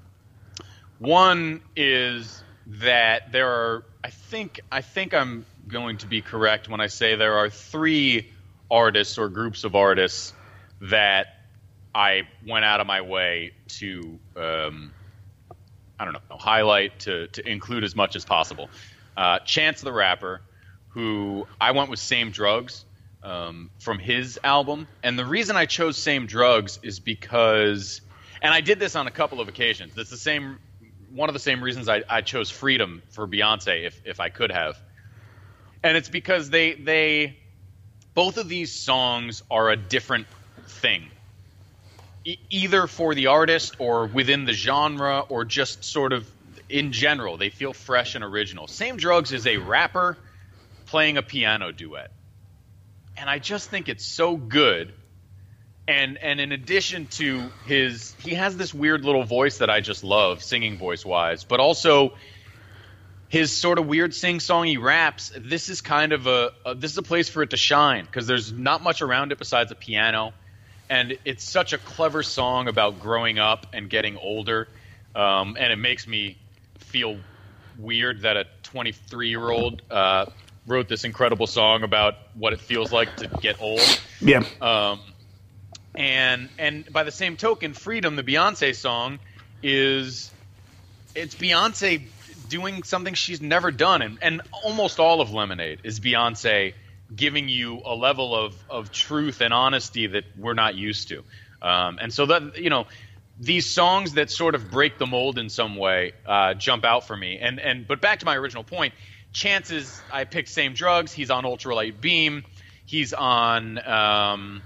one is that there are. I think. I think I'm going to be correct when I say there are three artists or groups of artists that I went out of my way to, um, I don't know, highlight, to, to include as much as possible. Uh, Chance the Rapper, who I went with Same Drugs um, from his album. And the reason I chose Same Drugs is because, and I did this on a couple of occasions. It's the same, one of the same reasons I, I chose Freedom for Beyonce if, if I could have. And it's because they they both of these songs are a different thing, e- either for the artist or within the genre, or just sort of in general, they feel fresh and original. Same Drugs is a rapper playing a piano duet. And I just think it's so good. And and in addition to his, he has this weird little voice that I just love, singing voice-wise, but also his sort of weird sing-songy raps. This is kind of a, a this is a place for it to shine because there's not much around it besides a piano. And it's such a clever song about growing up and getting older. Um, and it makes me feel weird that a twenty-three-year-old uh, wrote this incredible song about what it feels like to get old. Yeah. Um, and and by the same token, Freedom, the Beyonce song, is it's Beyonce doing something she's never done. And, and almost all of Lemonade is Beyonce giving you a level of, of truth and honesty that we're not used to. Um, and so that, you know, these songs that sort of break the mold in some way uh, jump out for me. And and but back to my original point, Chances, I picked Same Drugs. He's on Ultralight Beam. He's on um,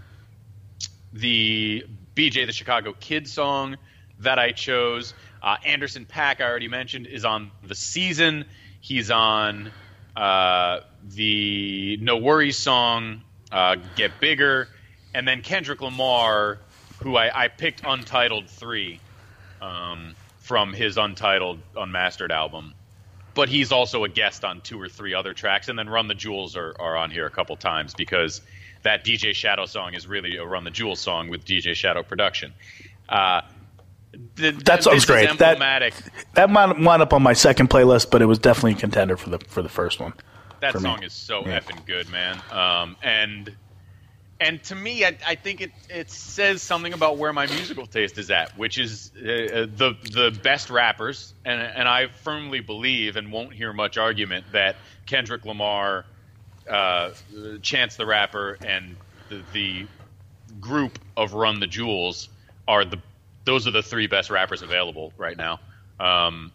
the B J the Chicago Kid song that I chose. Uh, Anderson .Paak, I already mentioned, is on The Season. He's on uh, the No Worries song, uh, Get Bigger. And then Kendrick Lamar, who I, I picked Untitled three um, from his Untitled Unmastered album. But he's also a guest on two or three other tracks. And then Run the Jewels are, are on here a couple times because that D J Shadow song is really a Run the Jewels song with D J Shadow production. Uh, the, that song's great. That, that might wind up on my second playlist, but it was definitely a contender for the for the first one. That song me. is so yeah. effing good, man. Um, and... And to me, I, I think it, it says something about where my musical taste is at, which is uh, the the best rappers. And, and I firmly believe and won't hear much argument that Kendrick Lamar, uh, Chance the Rapper, and the, the group of Run the Jewels are the those are the three best rappers available right now. Um,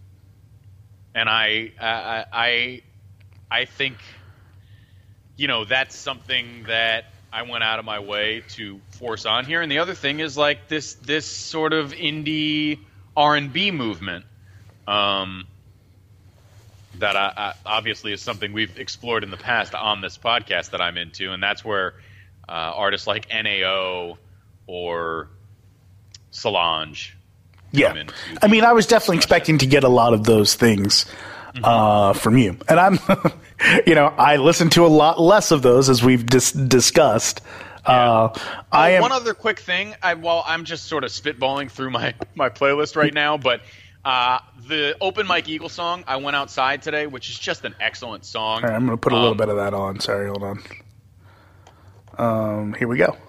and I I I I think, you know, that's something that I went out of my way to force on here. And the other thing is like this this sort of indie R and B movement um, that I, I, obviously is something we've explored in the past on this podcast that I'm into. And that's where uh, artists like N A O or Solange yeah. come into. I mean, I was definitely expecting to get a lot of those things mm-hmm. uh, from you. And I'm... You know, I listen to a lot less of those as we've dis- discussed. Yeah. Uh, I oh, am one other quick thing. I, well, I'm just sort of spitballing through my, my playlist right now, but uh, the Open Mike Eagle song, I Went Outside Today, which is just an excellent song. All right, I'm going to put a little um, bit of that on. Sorry, hold on. Um, here we go.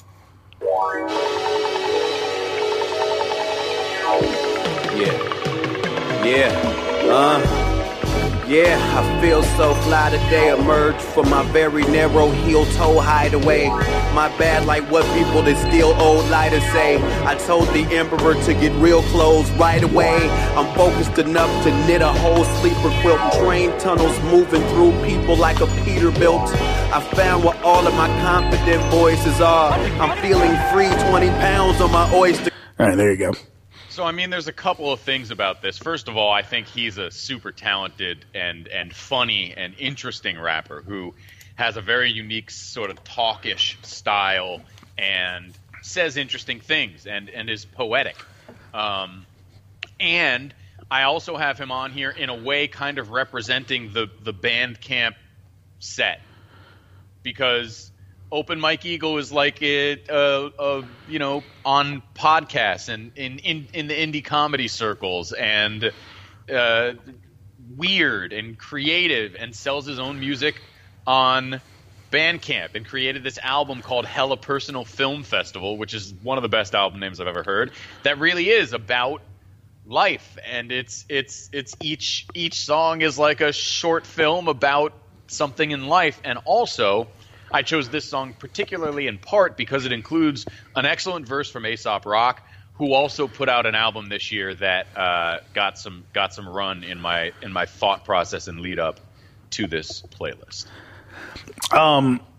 Yeah. Yeah. Uh. Yeah, I feel so fly today. Emerged from my very narrow heel-toe hideaway. My bad, like what people that steal old lighters say. I told the emperor to get real clothes right away. I'm focused enough to knit a whole sleeper quilt. Train tunnels moving through people like a Peterbilt. I found what all of my confident voices are. I'm feeling free, twenty pounds on my oyster. All right, there you go. So, I mean, there's a couple of things about this. First of all, I think he's a super talented and, and funny and interesting rapper who has a very unique sort of talkish style and says interesting things and, and is poetic. Um, and I also have him on here in a way kind of representing the, the Bandcamp set because Open Mike Eagle is like it, uh, uh, you know, on podcasts and in, in, in the indie comedy circles and uh, weird and creative and sells his own music on Bandcamp and created this album called Hella Personal Film Festival, which is one of the best album names I've ever heard. That really is about life, and it's it's it's each each song is like a short film about something in life, and also. I chose this song particularly in part because it includes an excellent verse from Aesop Rock, who also put out an album this year that uh, got some got some run in my in my thought process and lead up to this playlist. Um,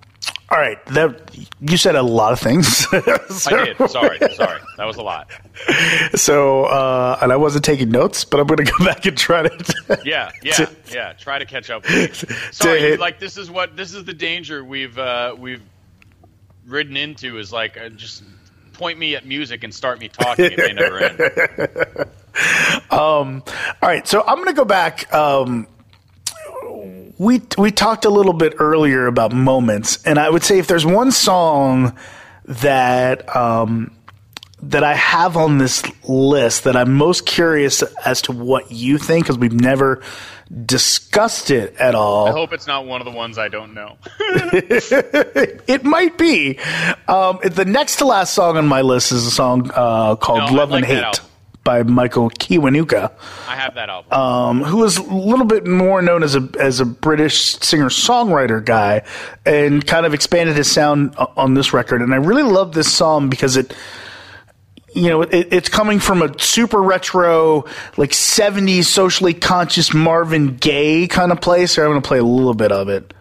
All right, that you said a lot of things. so, I did. Sorry, sorry, that was a lot. So, uh, and I wasn't taking notes, but I'm going to go back and try to. yeah, yeah, to, yeah. Try to catch up. With me. Sorry, hit, like this is what this is the danger we've uh, we've ridden into is like uh, just point me at music and start me talking. It may never end. um. All right, so I'm going to go back. Um, We we talked a little bit earlier about moments, and I would say if there's one song that um, that I have on this list that I'm most curious as to what you think, because we've never discussed it at all. I hope it's not one of the ones I don't know. It might be. Um, the next to last song on my list is a song uh, called no, Love like and Hate by Michael Kiwanuka. I have that album. Um, who is a little bit more known as a as a British singer-songwriter guy, and kind of expanded his sound on this record. And I really love this song because it, you know, it, it's coming from a super retro, like seventies socially conscious Marvin Gaye kind of place. So I'm going to play a little bit of it.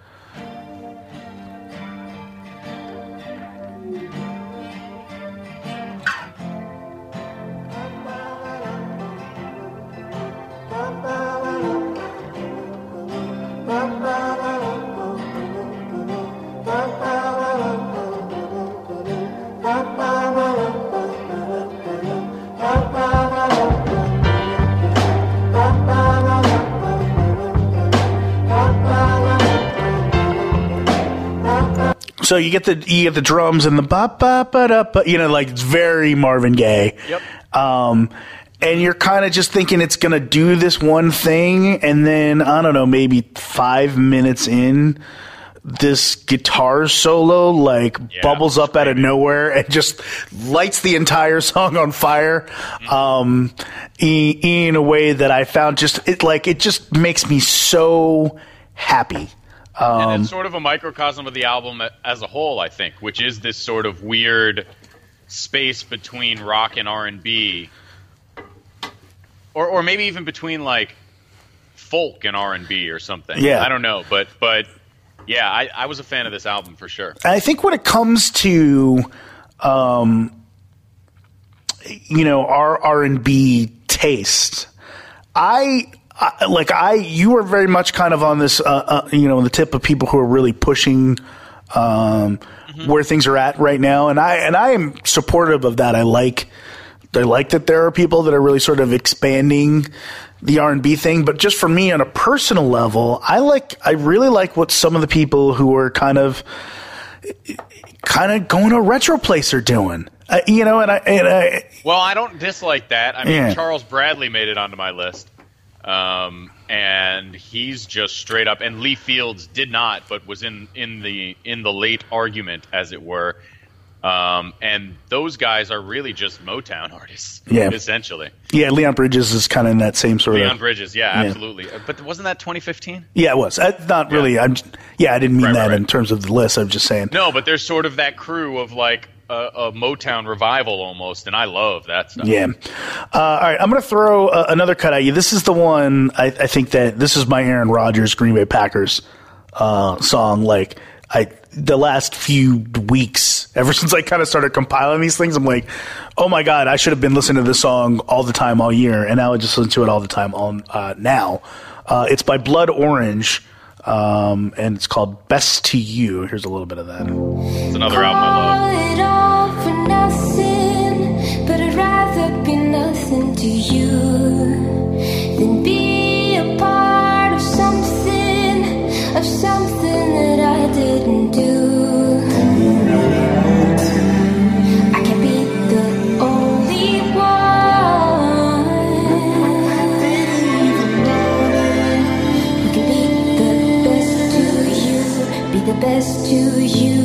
So you get the you get the drums and the ba ba ba da ba, you know, like it's very Marvin Gaye. Yep. Um, and you're kind of just thinking it's gonna do this one thing, and then I don't know, maybe five minutes in, this guitar solo like yeah, bubbles up out of nowhere and just lights the entire song on fire. Mm-hmm. Um, in, in a way that I found just it like it just makes me so happy. Um, and it's sort of a microcosm of the album as a whole, I think, which is this sort of weird space between rock and R and B, or or maybe even between like folk and R and B or something. Yeah, I don't know, but but yeah, I, I was a fan of this album for sure. I think when it comes to, um, you know, our R and B taste, I. I, like I, you are very much kind of on this, uh, uh, you know, on the tip of people who are really pushing um, mm-hmm. where things are at right now, and I and I am supportive of that. I like, I like that there are people that are really sort of expanding the R and B thing. But just for me, on a personal level, I like, I really like what some of the people who are kind of, kind of going to a retro place are doing. Uh, you know, and I, and I. Well, I don't dislike that. I mean, yeah. Charles Bradley made it onto my list. Um, and he's just straight up, and Lee Fields did not, but was in, in the in the late argument, as it were. Um, and those guys are really just Motown artists, yeah. essentially. Yeah, Leon Bridges is kind of in that same sort Leon of. Leon Bridges, yeah, absolutely. Yeah. But wasn't that twenty fifteen? Yeah, it was. I, not really. Yeah. I'm. Yeah, I didn't mean right, that right, right. in terms of the list. I'm just saying. No, but there's sort of that crew of like. A, a Motown revival almost, and I love that stuff. Yeah. Uh, all right, I'm going to throw uh, another cut at you. This is the one I, I think that this is my Aaron Rodgers Green Bay Packers uh, song. Like I, the last few weeks, ever since I kind of started compiling these things, I'm like, oh my god, I should have been listening to this song all the time, all year, and now I just listen to it all the time. On uh, now, uh, it's by Blood Orange. Um, and it's called Best to You. Here's a little bit of that. It's another album I love. All for nothing, but I'd rather be nothing to you than be a part of something, of something that I didn't do. I can be the only one who can be the best to you, be the best to you.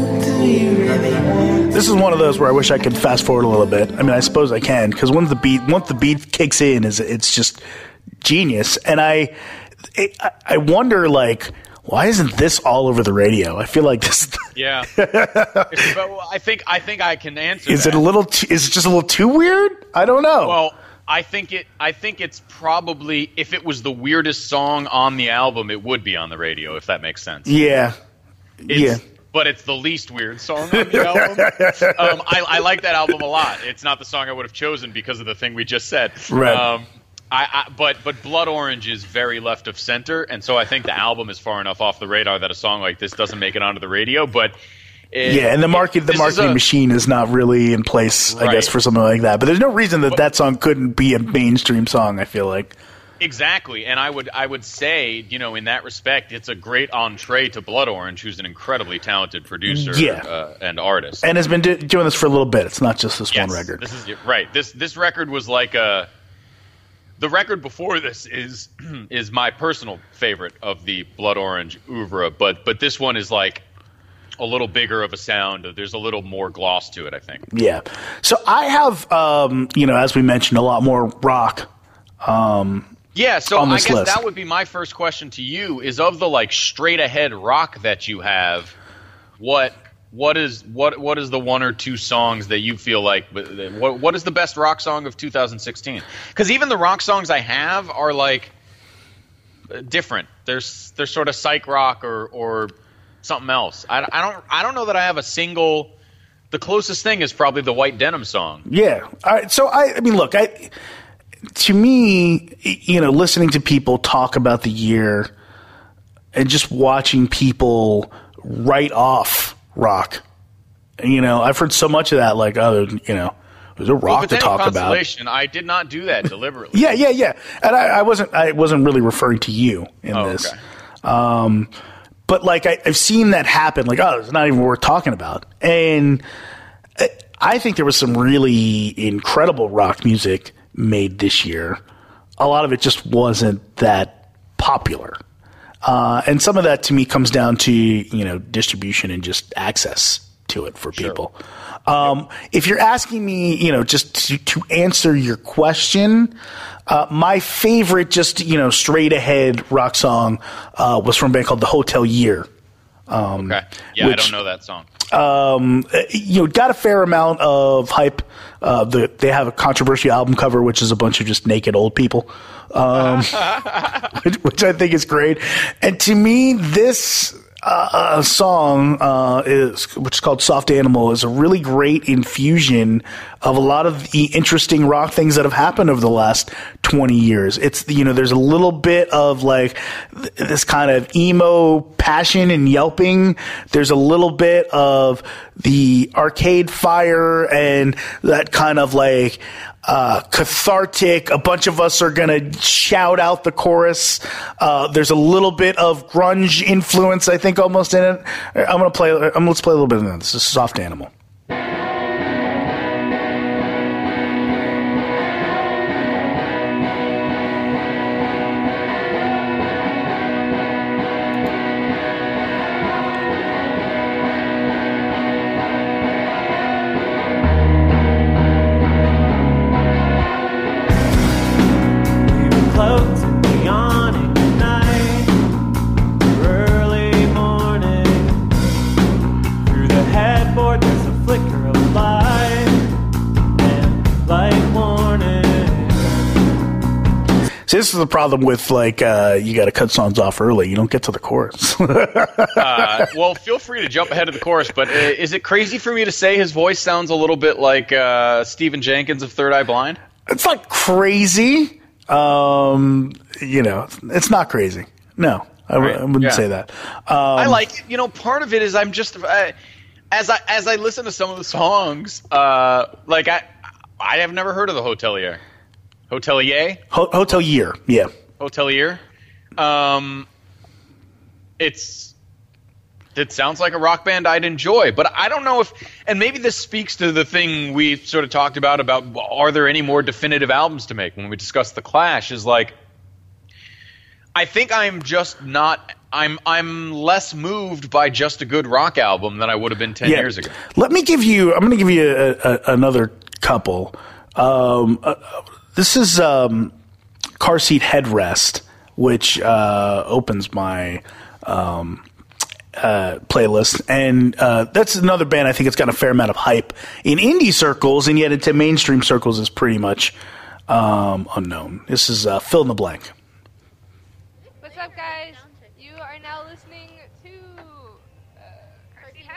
This is one of those where I wish I could fast forward a little bit. I mean, I suppose I can, because once the beat once the beat kicks in, is it's just genius. And I, it, I wonder, like, why isn't this all over the radio? I feel like this. Yeah, it's, I think I think I can answer. Is that. it a little? Too, is it just a little too weird? I don't know. Well, I think it. I think it's probably, if it was the weirdest song on the album, it would be on the radio. If that makes sense. Yeah. It's, yeah. but it's the least weird song on the album. um, I, I like that album a lot. It's not the song I would have chosen because of the thing we just said. Right. Um, I, I, but but Blood Orange is very left of center, and so I think the album is far enough off the radar that a song like this doesn't make it onto the radio. But it, yeah, and the market it, the marketing a, machine is not really in place, right. I guess, for something like that. But there's no reason that but, that song couldn't be a mainstream song, I feel like. Exactly, and I would I would say, you know, in that respect, it's a great entree to Blood Orange, who's an incredibly talented producer yeah. uh, and artist, and has been do- doing this for a little bit. It's not just this yes, one record. This is right. This this record was like a. The record before this is is my personal favorite of the Blood Orange oeuvre, but but this one is like a little bigger of a sound. There's a little more gloss to it, I think. Yeah. So I have, um, you know, as we mentioned, a lot more rock. Um, Yeah, so on I this guess list. that would be my first question to you: is of the like straight ahead rock that you have, what what is what what is the one or two songs that you feel like what what is the best rock song of two thousand sixteen? Because even the rock songs I have are like different. There's there's sort of psych rock or or something else. I, I don't I don't know that I have a single. The closest thing is probably the White Denim song. Yeah. All right. So I I mean, look, I. To me, you know, listening to people talk about the year and just watching people write off rock, you know, I've heard so much of that, like, oh, you know, there's a rock well, to talk about. I did not do that deliberately. yeah, yeah, yeah. And I, I wasn't, I wasn't really referring to you in oh, this. Okay. Um, but like, I, I've seen that happen. Like, oh, it's not even worth talking about. And I think there was some really incredible rock music made this year. A lot of it just wasn't that popular. Uh, and some of that to me comes down to, you know, distribution and just access to it for people. Sure. Um, if you're asking me, you know, just to, to answer your question, uh, my favorite just, you know, straight ahead rock song uh, was from a band called The Hotel Year. Um, okay. Yeah, which, I don't know that song. Um, you know, got a fair amount of hype. Uh, the, they have a controversial album cover, which is a bunch of just naked old people, um, which, which I think is great. And to me, this uh, song uh, is, which is called "Soft Animal," is a really great infusion of a lot of the interesting rock things that have happened over the last twenty years. It's, you know, there's a little bit of like th- this kind of emo passion and yelping. There's a little bit of the Arcade Fire and that kind of like uh, cathartic, a bunch of us are going to shout out the chorus. Uh, there's a little bit of grunge influence, I think, almost in it. I'm going to play, um, let's play a little bit of that. This is Soft Animal. This is the problem with, like, uh, you got to cut songs off early. You don't get to the chorus. uh, well, feel free to jump ahead of the chorus, but uh, is it crazy for me to say his voice sounds a little bit like uh, Stephen Jenkins of Third Eye Blind? It's not crazy. Um, you know, it's not crazy. No, I, right. I wouldn't yeah. say that. Um, I like it. You know, part of it is I'm just uh, as I as I listen to some of the songs, uh, like I I have never heard of the Hotelier. Hotelier? Ho- Hotelier, yeah. Hotelier. Um, it's it sounds like a rock band I'd enjoy, but I don't know if, and maybe this speaks to the thing we sort of talked about, about are there any more definitive albums to make when we discussed The Clash, is like, I think I'm just not, I'm I'm less moved by just a good rock album than I would have been ten yeah. years ago. Let me give you, I'm going to give you a, a, another couple. Um, uh, this is um, Car Seat Headrest, which uh, opens my um, uh, playlist. And uh, that's another band I think it's got a fair amount of hype in indie circles, and yet into mainstream circles is pretty much um, unknown. This is uh, Fill in the Blank. What's up, guys? You are now listening to uh, Car Seat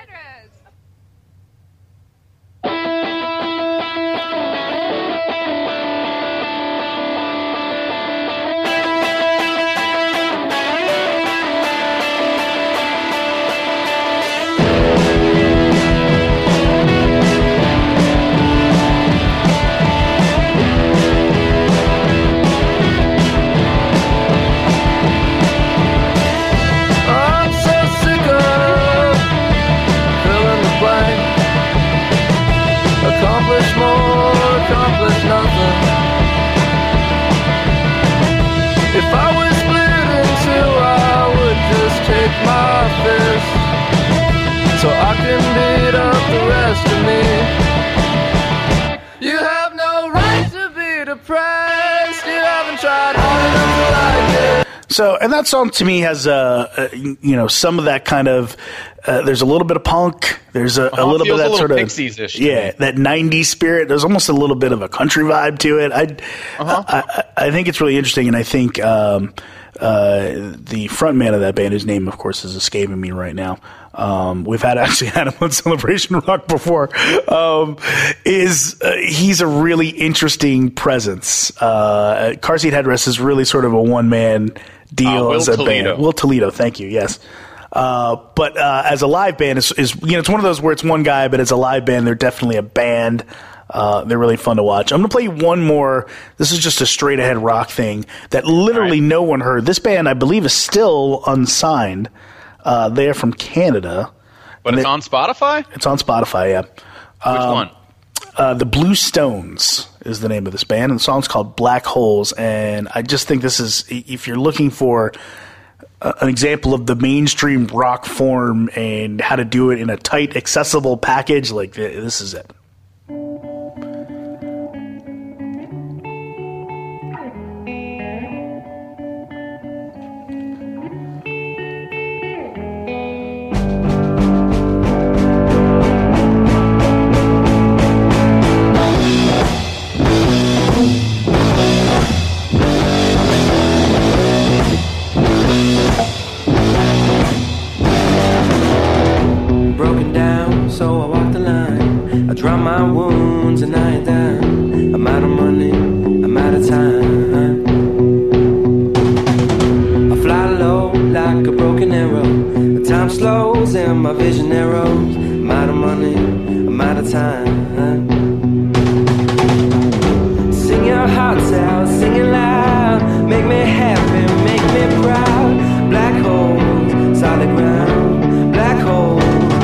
impressed. You haven't tried hard enough to like it. So, and that song to me has, uh, uh, you know, some of that kind of, uh, there's a little bit of punk. There's a, Uh-huh, a little bit of that feels a sort little of, Pixies-ish to yeah, me. that nineties spirit. There's almost a little bit of a country vibe to it. I, Uh-huh. I, I, I think it's really interesting. And I think, um, uh, the front man of that band, whose name, of course, is escaping me right now. Um, we've had actually had him on Celebration Rock before. Um, is uh, he's a really interesting presence. Uh, Car Seat Headrest is really sort of a one man deal Uh, Will as a Toledo. band. Will Toledo, thank you. Yes. Uh, but uh, as a live band, is, is you know it's one of those where it's one guy, but as a live band, they're definitely a band. Uh, they're really fun to watch. I'm going to play you one more. This is just a straight ahead rock thing that literally no one heard. This band, I believe, is still unsigned. Uh, they're from Canada. But it's they, on Spotify? It's on Spotify, yeah. Which Um, one? Uh, the Blue Stones is the name of this band, and the song's called Black Holes. And I just think this is, if you're looking for uh, an example of the mainstream rock form and how to do it in a tight, accessible package, like this is it. Broken down, so I walk the line. I drop my wounds and I ain't down. I'm out of money, I'm out of time. I fly low like a broken arrow. The time slows and my vision narrows. I'm out of money, I'm out of time. Sing your hearts out, sing it loud. Make me happy, make me proud. Black holes, solid ground. Black holes.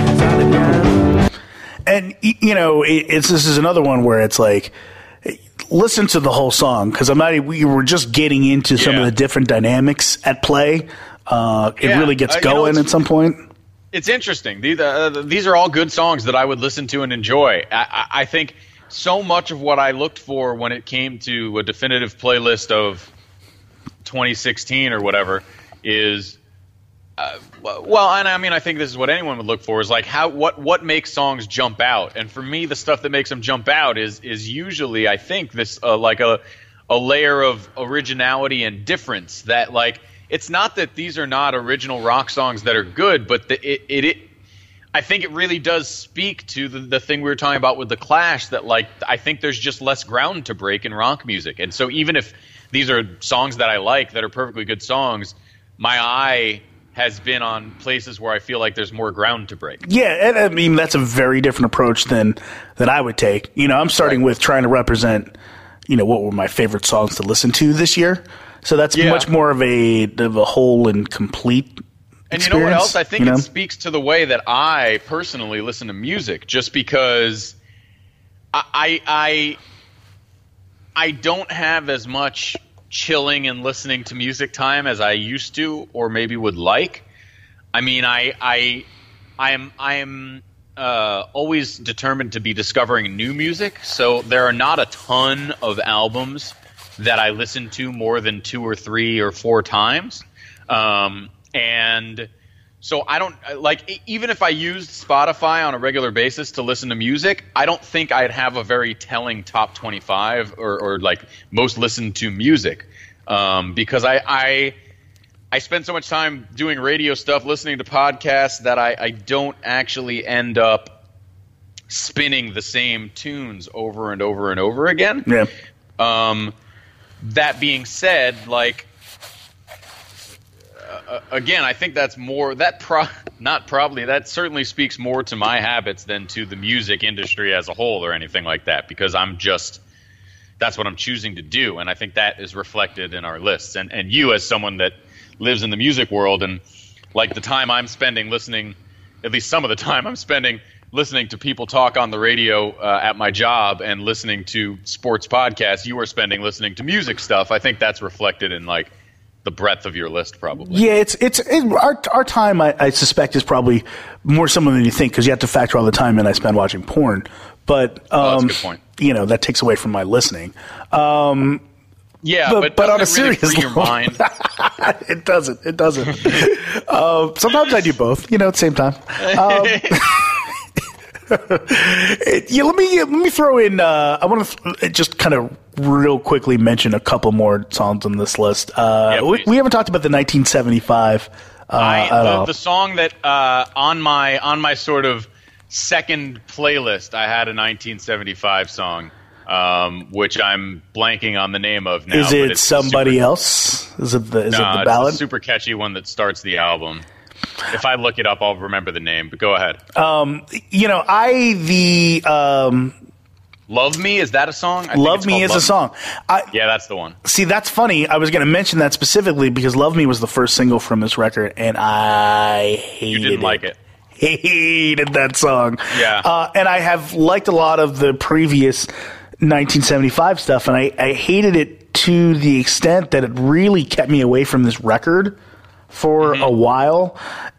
And, y- you know, it, it's this is another one where it's like, listen to the whole song, because I'm not, we were just getting into some Yeah. of the different dynamics at play. Uh, it Yeah, really gets uh, you know, going it's- at some point. It's interesting. These, uh, these are all good songs that I would listen to and enjoy. I, I, I think so much of what I looked for when it came to a definitive playlist of twenty sixteen or whatever is, uh, well, and I mean, I think this is what anyone would look for is like how what what makes songs jump out. And for me, the stuff that makes them jump out is is usually, I think, this uh, like a a layer of originality and difference that like. It's not that these are not original rock songs that are good, but the, it, it, it, I think it really does speak to the, the thing we were talking about with The Clash, that like I think there's just less ground to break in rock music. And so even if these are songs that I like that are perfectly good songs, my eye has been on places where I feel like there's more ground to break. Yeah, and I mean, that's a very different approach than, than I would take. You know, I'm starting Right. with trying to represent, you know, what were my favorite songs to listen to this year. So that's Yeah. much more of a of a whole and complete And experience. you know what else? I think you know? it speaks to the way that I personally listen to music, just because I I I, I don't have as much chilling and listening to music time as I used to, or maybe would like. I mean, I I I am I am uh, always determined to be discovering new music, so there are not a ton of albums that I listen to more than two or three or four times. Um, and so I don't like, e- even if I used Spotify on a regular basis to listen to music, I don't think I'd have a very telling top twenty-five or, or like most listened to music. Um, because I, I, I spend so much time doing radio stuff, listening to podcasts, that I, I don't actually end up spinning the same tunes over and over and over again. Yeah. Um, That being said, like, uh, again, I think that's more, that pro, not probably, that certainly speaks more to my habits than to the music industry as a whole or anything like that, because I'm just, that's what I'm choosing to do. And I think that is reflected in our lists. And, and you, as someone that lives in the music world, and like the time I'm spending listening, at least some of the time I'm spending listening to people talk on the radio uh, at my job and listening to sports podcasts, you are spending listening to music stuff. I think that's reflected in like the breadth of your list, probably. Yeah, it's it's it, our our time. I, I suspect is probably more similar than you think, because you have to factor all the time in I spend watching porn. but um, oh, that's a good point. You know, that takes away from my listening. Um, yeah, but, but, but on a doesn't it really serious free your level, mind. it doesn't. It doesn't. uh, sometimes I do both. You know, at the same time. Um, yeah, let me let me throw in. Uh, I want to th- just kind of real quickly mention a couple more songs on this list. Uh, Yeah, we, please. we haven't talked about the nineteen seventy-five. Uh, I, at the, all. the song that uh, on my on my sort of second playlist, I had a nineteen seventy-five song, um, which I'm blanking on the name of now. Is but it it's somebody super, else? Is it the is no, it the it's ballad? a super catchy one that starts the album. If I look it up, I'll remember the name. But go ahead. Um, you know, I the um, Love Me, is that a song? I think Love it's Me called is Love a song. I, Yeah, that's the one. See, that's funny. I was going to mention that specifically because Love Me was the first single from this record, and I hated You didn't it. like it. Hated that song. Yeah. Uh, and I have liked a lot of the previous nineteen seventy-five stuff, and I, I hated it to the extent that it really kept me away from this record for Mm-hmm. a while.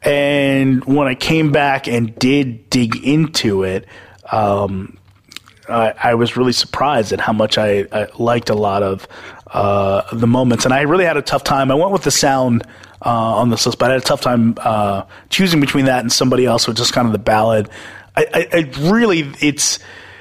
And when I came back and did dig into it, um, I, I was really surprised at how much I, I liked a lot of uh, the moments. And I really had a tough time. I went with the sound uh, on this list, but I had a tough time uh, choosing between that and somebody else, which is kind of the ballad. I, I, I really, it's,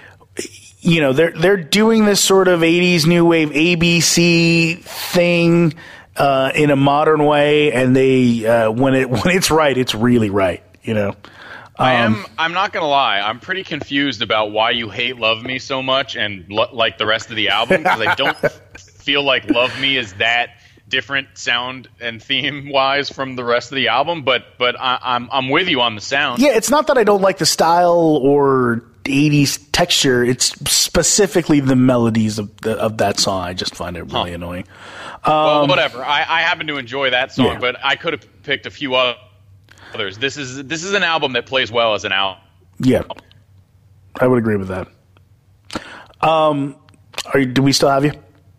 you know, they're they're doing this sort of eighties new wave A B C thing uh, in a modern way, and they uh, when it when it's right, it's really right. You know. I Um, am. I'm not gonna lie. I'm pretty confused about why you hate "Love Me" so much and lo- like the rest of the album, because I don't feel like "Love Me" is that different sound and theme wise from the rest of the album. But but I, I'm I'm with you on the sound. Yeah, it's not that I don't like the style or eighties texture. It's specifically the melodies of the, of that song. I just find it really Huh. annoying. Well, Um, whatever. I, I happen to enjoy that song, Yeah. but I could have picked a few others. This is this is an album that plays well as an album. Yeah, I would agree with that. Um, are you, do we still have you?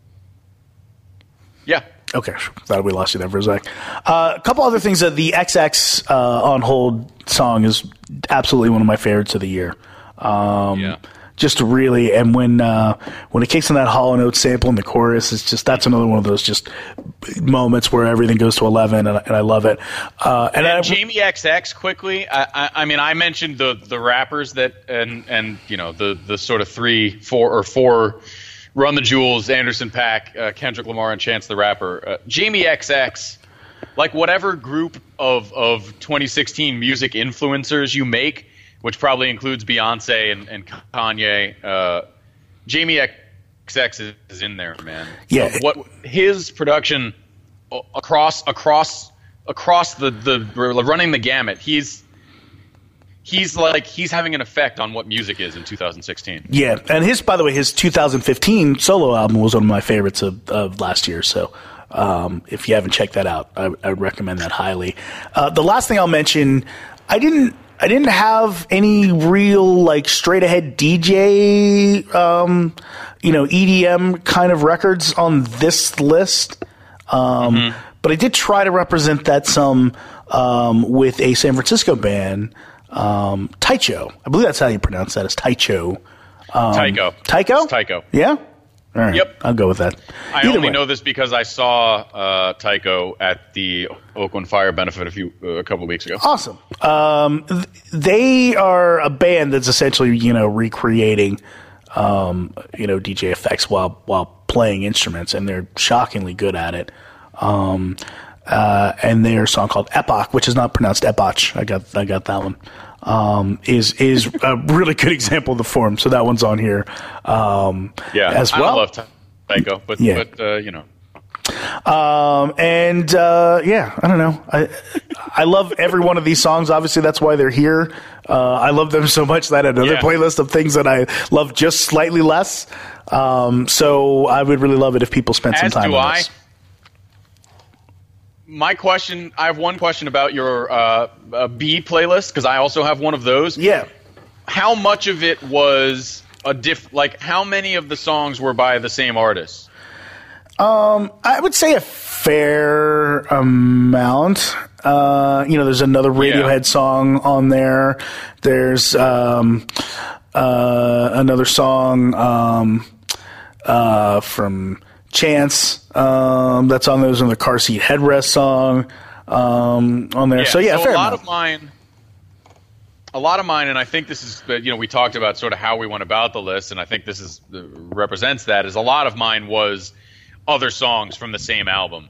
Yeah. Okay, thought we lost you there for a sec. Uh, a couple other things. Uh, the X X uh, On Hold song is absolutely one of my favorites of the year. Um, Yeah. Just really, and when uh, when it kicks in that Hall and Oates sample in the chorus, it's just that's another one of those just moments where everything goes to eleven, and, and I love it. Uh, and And I, Jamie X X quickly. I, I, I mean, I mentioned the the rappers that and and you know the the sort of three, four or four, Run the Jewels, Anderson .Paak, uh, Kendrick Lamar, and Chance the Rapper. Uh, Jamie X X, like whatever group of of twenty sixteen music influencers you make, which probably includes Beyonce and, and Kanye. Uh, Jamie X X is, is in there, man. Yeah. Uh, what his production uh, across across across the, the running the gamut. He's he's like he's having an effect on what music is in two thousand sixteen. yeah, and his by the way, his two thousand fifteen solo album was one of my favorites of, of last year. So. Um, if you haven't checked that out, I, I recommend that highly. Uh, the last thing I'll mention, I didn't, I didn't have any real like straight ahead D J, um, you know, E D M kind of records on this list. Um, Mm-hmm. but I did try to represent that some, um, with a San Francisco band, um, Taicho. I believe that's how you pronounce that, is Taicho. Um, Tycho. Tycho? It's Tycho. Yeah? All right. Yep. I'll go with that. I Either only way. know this because I saw uh, Tycho at the Oakland Fire benefit a few uh, a couple of weeks ago. Awesome. Um, th- they are a band that's essentially, you know, recreating, um, you know, D J effects while while playing instruments, and they're shockingly good at it. Um, uh, and their song called Epoch, which is not pronounced Epoch. I got I got that one. Um, is is a really good example of the form. So that one's on here. Um, Yeah, as I well. love Tycho, but Yeah. but uh, you know. Um, and, uh, yeah, I don't know. I, I love every one of these songs. Obviously, that's why they're here. Uh, I love them so much that I had another Yeah. playlist of things that I love just slightly less. Um, so I would really love it if people spent some As time do on I. this. My question, I have one question about your uh, uh, B playlist, because I also have one of those. Yeah. How much of it was a diff? Like, how many of the songs were by the same artist? Um, I would say a fair amount. Uh, you know, there's another Radiohead Yeah. song on there. There's, um, uh, another song um, uh, from Chance um, that's on those on the Car Seat Headrest song um, on there. Yeah, so yeah, so fair a lot enough. of mine. A lot of mine, and I think this is, you know, we talked about sort of how we went about the list, and I think this is represents that. Is a lot of mine was other songs from the same album.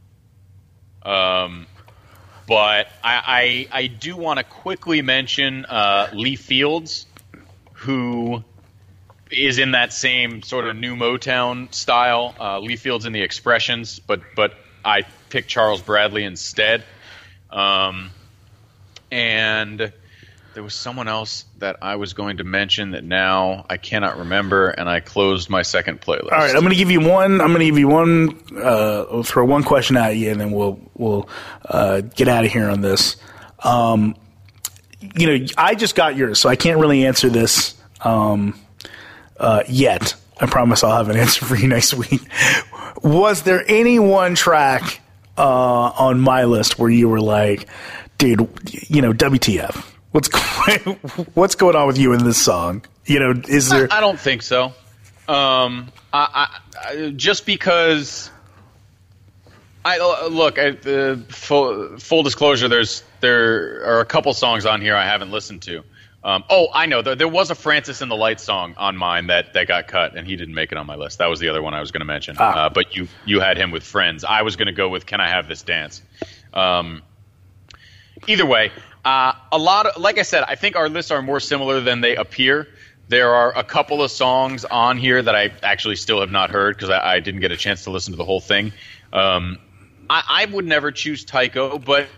Um, but I I, I do want to quickly mention uh, Lee Fields, who is in that same sort of new Motown style. Uh, Lee Fields in the Expressions, but but I picked Charles Bradley instead. Um, and there was someone else that I was going to mention that now I cannot remember, and I closed my second playlist. All right, I'm going to give you one. I'm going to give you one. Uh, I'll throw one question at you, and then we'll we'll uh, get out of here on this. Um, you know, I just got yours, so I can't really answer this um, uh, yet. I promise I'll have an answer for you next week. Was there any one track uh, on my list where you were like, dude, you know, W T F? What's going, what's going on with you in this song? You know, is there? I, I don't think so. Um, I, I, just because I look at uh, full, full disclosure, there's there are a couple songs on here I haven't listened to. Um, oh, I know there, there was a Francis and the Lights song on mine that, that got cut, and he didn't make it on my list. That was the other one I was going to mention. Ah. Uh, but you you had him with Friends. I was going to go with Can I Have This Dance? Um, either way. Uh, a lot of, like I said, I think our lists are more similar than they appear. There are a couple of songs on here that I actually still have not heard because I, I didn't get a chance to listen to the whole thing. Um, I, I would never choose Tycho, but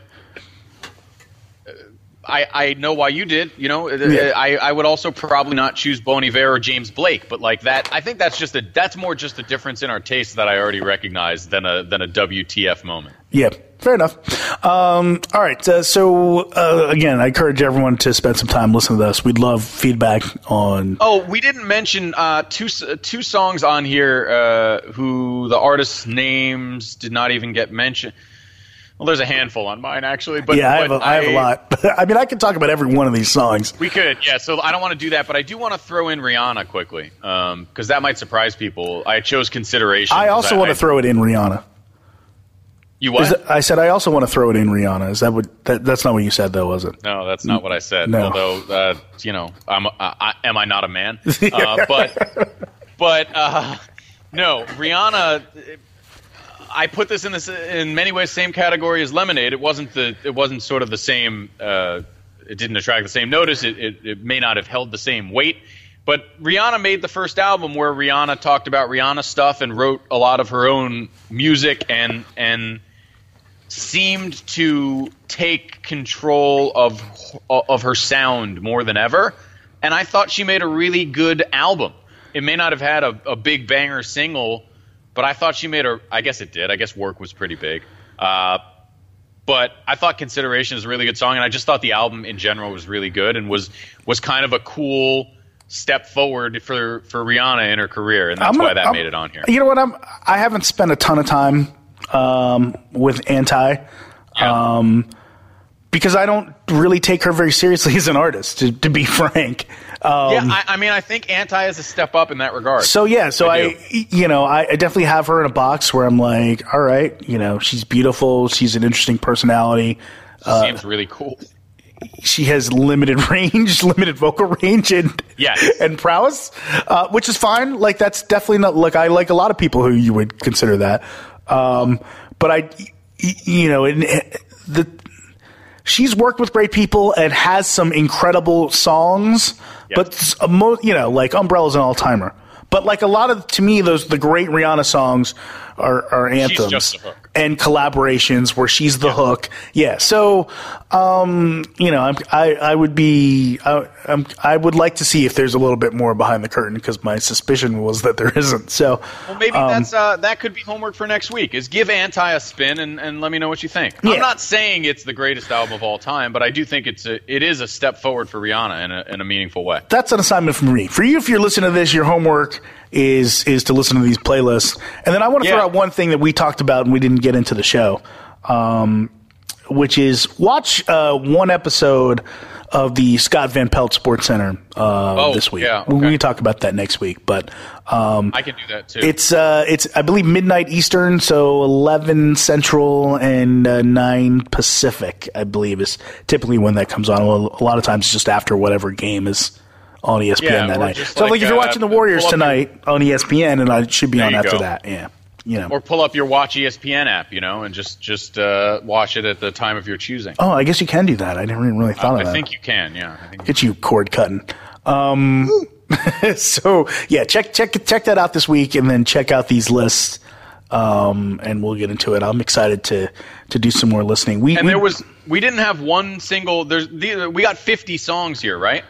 I, I know why you did. You know, Yeah. I, I would also probably not choose Bon Iver or James Blake, but like that, I think that's just a that's more just a difference in our taste that I already recognize than a than a W T F moment. Yeah, fair enough. Um, all right, uh, so uh, again, I encourage everyone to spend some time listening to this. We'd love feedback on. Oh, we didn't mention uh, two two songs on here uh, who the artists' names did not even get mentioned. Well, there's a handful on mine actually, but yeah, I have, but a, I have a lot. I mean, I could talk about every one of these songs. We could, yeah. So I don't want to do that, but I do want to throw in Rihanna quickly because um, that might surprise people. I chose Consideration. I also I, want to I, throw it in Rihanna. You what? Is that, I said I also want to throw it in Rihanna. Is that what? That, that's not what you said, though, was it? No, that's not what I said. No. Although, uh, you know, I'm, uh, I, am I not a man? Uh, but, but uh, no, Rihanna. I put this in this in many ways same category as Lemonade. It wasn't the. It wasn't sort of the same. Uh, it didn't attract the same notice. It, it, it may not have held the same weight. But Rihanna made the first album where Rihanna talked about Rihanna stuff and wrote a lot of her own music and and. seemed to take control of of her sound more than ever, and I thought she made a really good album. It may not have had a, a big banger single, but I thought she made a. I guess it did. I guess Work was pretty big, uh, but I thought Consideration is a really good song, and I just thought the album in general was really good and was was kind of a cool step forward for for Rihanna in her career, and that's gonna, why that I'm, made it on here. You know what? I'm. I haven't spent a ton of time um, with Anti, Yeah. um, because I don't really take her very seriously as an artist. To, to be frank. Um, yeah, I, I mean, I think Anti is a step up in that regard. So yeah, so I, I you know, I, I definitely have her in a box where I'm like, all right, you know, she's beautiful, she's an interesting personality. Uh, Seems really cool. She has limited range, limited vocal range, and Yes. and prowess, uh, which is fine. Like that's definitely not. Like I like a lot of people who you would consider that, um, but I, you know, in, the she's worked with great people and has some incredible songs. Yep. But uh, mo- you know, like Umbrella's an all timer. But like a lot of, to me, those the great Rihanna songs are, are anthems just the hook. and collaborations where she's the hook. Yeah. So, um, you know, I'm, I I would be I, I'm, I would like to see if there's a little bit more behind the curtain because my suspicion was that there isn't. So, Well, maybe um, that's uh, that could be homework for next week. Is give Anti a spin and, and let me know what you think. Yeah. I'm not saying it's the greatest album of all time, but I do think it's a it is a step forward for Rihanna in a in a meaningful way. that's an assignment for me. For you, if you're listening to this, your homework is is to listen to these playlists. And then I want to Yeah. throw out one thing that we talked about and we didn't get into the show, um, which is watch uh, one episode of the Scott Van Pelt Sports Center uh, Oh, this week. yeah, We okay. can talk about that next week, but um, I can do that too. it's uh, it's I believe midnight Eastern, so eleven Central and uh, nine Pacific. I believe is typically when that comes on. Well, a lot of times it's just after whatever game is on E S P N Yeah, that or night. just So like, like, if you're uh, watching the Warriors pull up your- tonight on E S P N, and I should be There on you after go. that. Yeah, you know. Or pull up your Watch E S P N app, you know, and just just uh, watch it at the time of your choosing. Oh, I guess you can do that. I never even really thought I of that. think you can, yeah. I think Get you cord cutting. Um, so yeah, check check check that out this week, and then check out these lists, um, and we'll get into it. I'm excited to to do some more listening. We and we, there was we didn't have one single. There's the, we got fifty songs here, right?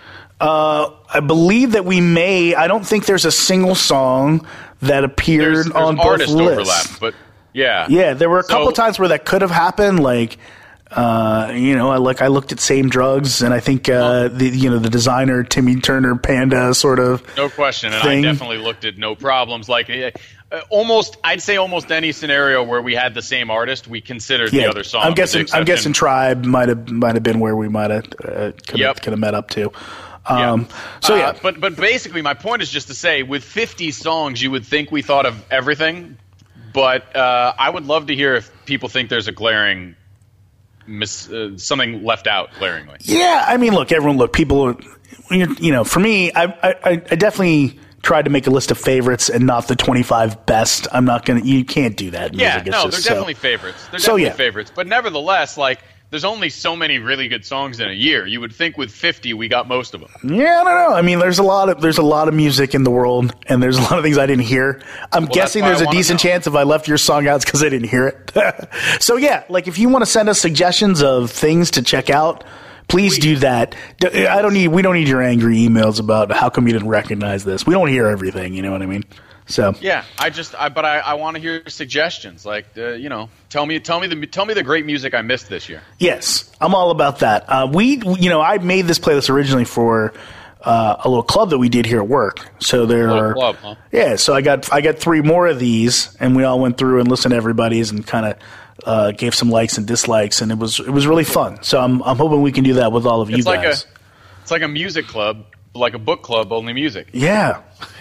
Uh, I believe that we may. I don't think there's a single song that appeared There's, there's on both artist lists. overlap, but yeah, Yeah, there were a So- couple times where that could have happened. Like, uh, you know, I like I looked at Same Drugs, and I think uh, the you know the designer Timmy Turner Panda sort of. No question, and thing. I definitely looked at No Problems. Like uh, almost, I'd say almost any scenario where we had the same artist, we considered the other song. I'm with the guessing. I'm exception- guessing Tribe might have might have been where we might have uh, could Yep. have could have met up to. Um, So yeah, Uh, but but basically, my point is just to say, with fifty songs, you would think we thought of everything, but uh, I would love to hear if people think there's a glaring mis- uh, something left out glaringly. yeah. I mean, look, everyone, look, people. are- when you're- You know, for me, I, I I I definitely tried to make a list of favorites and not the twenty-five best. I'm not gonna. You can't do that. in Yeah, music. It's no, they're just so- definitely favorites. They're So, definitely yeah. favorites, but nevertheless, like. There's only so many really good songs in a year. You would think with fifty, we got most of them. Yeah, I don't know. I mean, there's a lot of there's a lot of music in the world, and there's a lot of things I didn't hear. I'm Well, guessing that's why there's I a wanna decent know. chance if I left your song out, it's because I didn't hear it. So yeah, like if you want to send us suggestions of things to check out, please do that. D- I don't need we don't need your angry emails about how come you didn't recognize this. We don't hear everything. You know what I mean? So Yeah, I just, I, but I, I want to hear suggestions. Like, uh, you know, tell me, tell me the, tell me the great music I missed this year. yes, I'm all about that. Uh, we, you know, I made this playlist originally for uh, a little club that we did here at work. So there Little are, club, huh? yeah. So I got I got three more of these, and we all went through and listened to everybody's and kind of uh, gave some likes and dislikes, and it was it was really fun. So I'm I'm hoping we can do that with all of you It's like a, guys. it's like a music club, like a book club, only music. Yeah,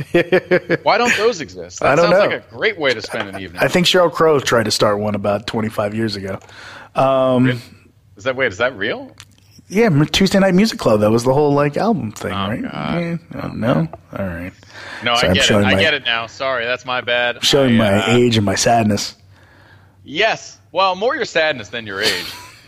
Why don't those exist? That I don't sounds know. like a great way to spend an evening. I think Sheryl Crow tried to start one about twenty-five years ago. Um, Is that wait? Is that real? Yeah, M- Tuesday Night Music Club. That was the whole like album thing, Oh, right? God. Yeah. Oh, no, all right. No, Sorry, I I'm get it. showing I my- get it now. Sorry, that's my bad. Showing I, my uh, age and my sadness. Yes. Well, more your sadness than your age.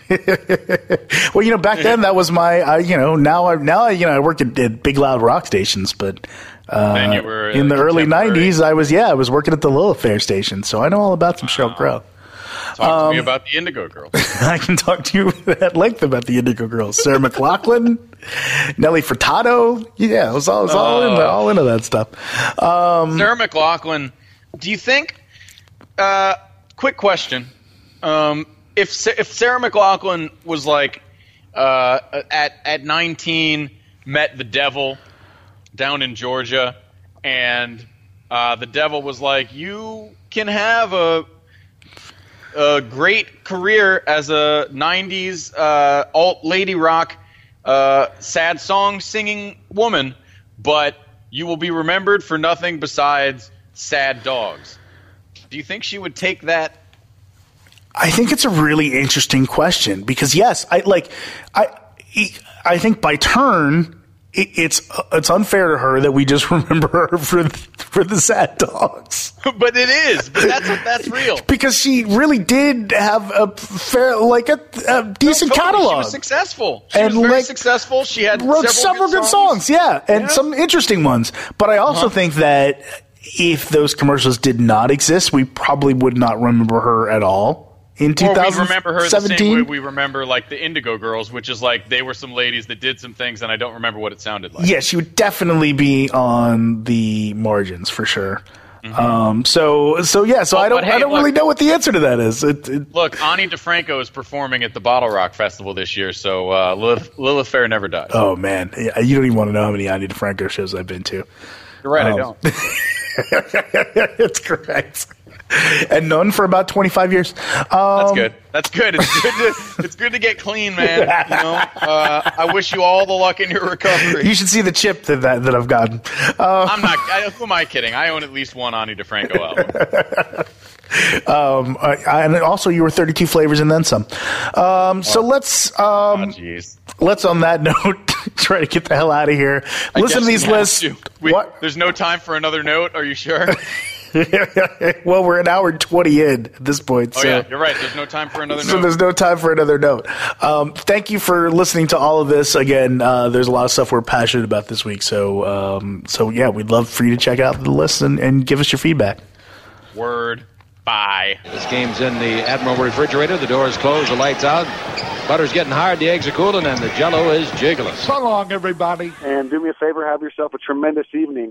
Well, you know, back then that was my, I, you know, now I now I, you know I work at, at big loud rock stations, but uh, Then you were, uh, in the early contemporary. nineties, I was yeah, I was working at the Lilith Fair station, so I know all about some Sheryl Crow. Talk to me Um, about the Indigo Girls. I can talk to you at length about the Indigo Girls, Sarah McLachlan, Nelly Furtado. Yeah, it was all, it was all, Oh. into, all into that stuff. Um, Sarah McLachlan, do you think? Uh, quick question: um, If Sa- if Sarah McLachlan was like uh, at at nineteen, met the devil down in Georgia, and uh, the devil was like, "You can have a a great career as a nineties uh, alt lady rock uh, sad song singing woman, but you will be remembered for nothing besides sad dogs." Do you think she would take that? I think it's a really interesting question because yes, I like I I think by turn it, it's it's unfair to her that we just remember her for for the sad dogs. But it is. But that's that's real. Because she really did have a fair like a, a decent Totally. catalog. She was successful. She And, was very like, successful. She had wrote several, several good, good songs. yeah, and Yeah. some interesting ones. But I also Uh-huh. think that if those commercials did not exist, we probably would not remember her at all in Or we twenty remember her the same way seventeen. we remember like the Indigo Girls, which is like they were some ladies that did some things, and I don't remember what it sounded like. Yeah, she would definitely be on the margins for sure. Um, so, so yeah, so Well, I don't, but hey, I don't look- really know what the answer to that is. It, it, Look, Ani DeFranco is performing at the Bottle Rock Festival this year, so uh, Lilith, Lilith Fair never dies. oh man, yeah, you don't even want to know how many Ani DeFranco shows I've been to. You're right, um, I don't. It's correct. And none for about twenty-five years. Um, That's good. That's good. It's good to it's good to get clean, man. You know, uh, I wish you all the luck in your recovery. You should see the chip that that, that I've gotten. Uh, I'm not. I, who am I kidding? I own at least one Ani DeFranco album. um, I, and also, you were thirty-two flavors and then some. Um, so oh. let's um, oh, let's on that note try to get the hell out of here. I Listen to these lists. We, what? There's no time for another note. Are you sure? Well, we're an hour and twenty in at this point. Oh, so. yeah, you're right. There's no time for another So note. there's no time for another note. Um, thank you for listening to all of this. Again, uh, there's a lot of stuff we're passionate about this week. So, um, so yeah, we'd love for you to check out the list and, and give us your feedback. Word. Bye. This game's in the Admiral refrigerator. The door is closed. The lights out. Butter's getting hard. The eggs are cooling, and the Jell-O is jiggling. So long, everybody. And do me a favor. Have yourself a tremendous evening.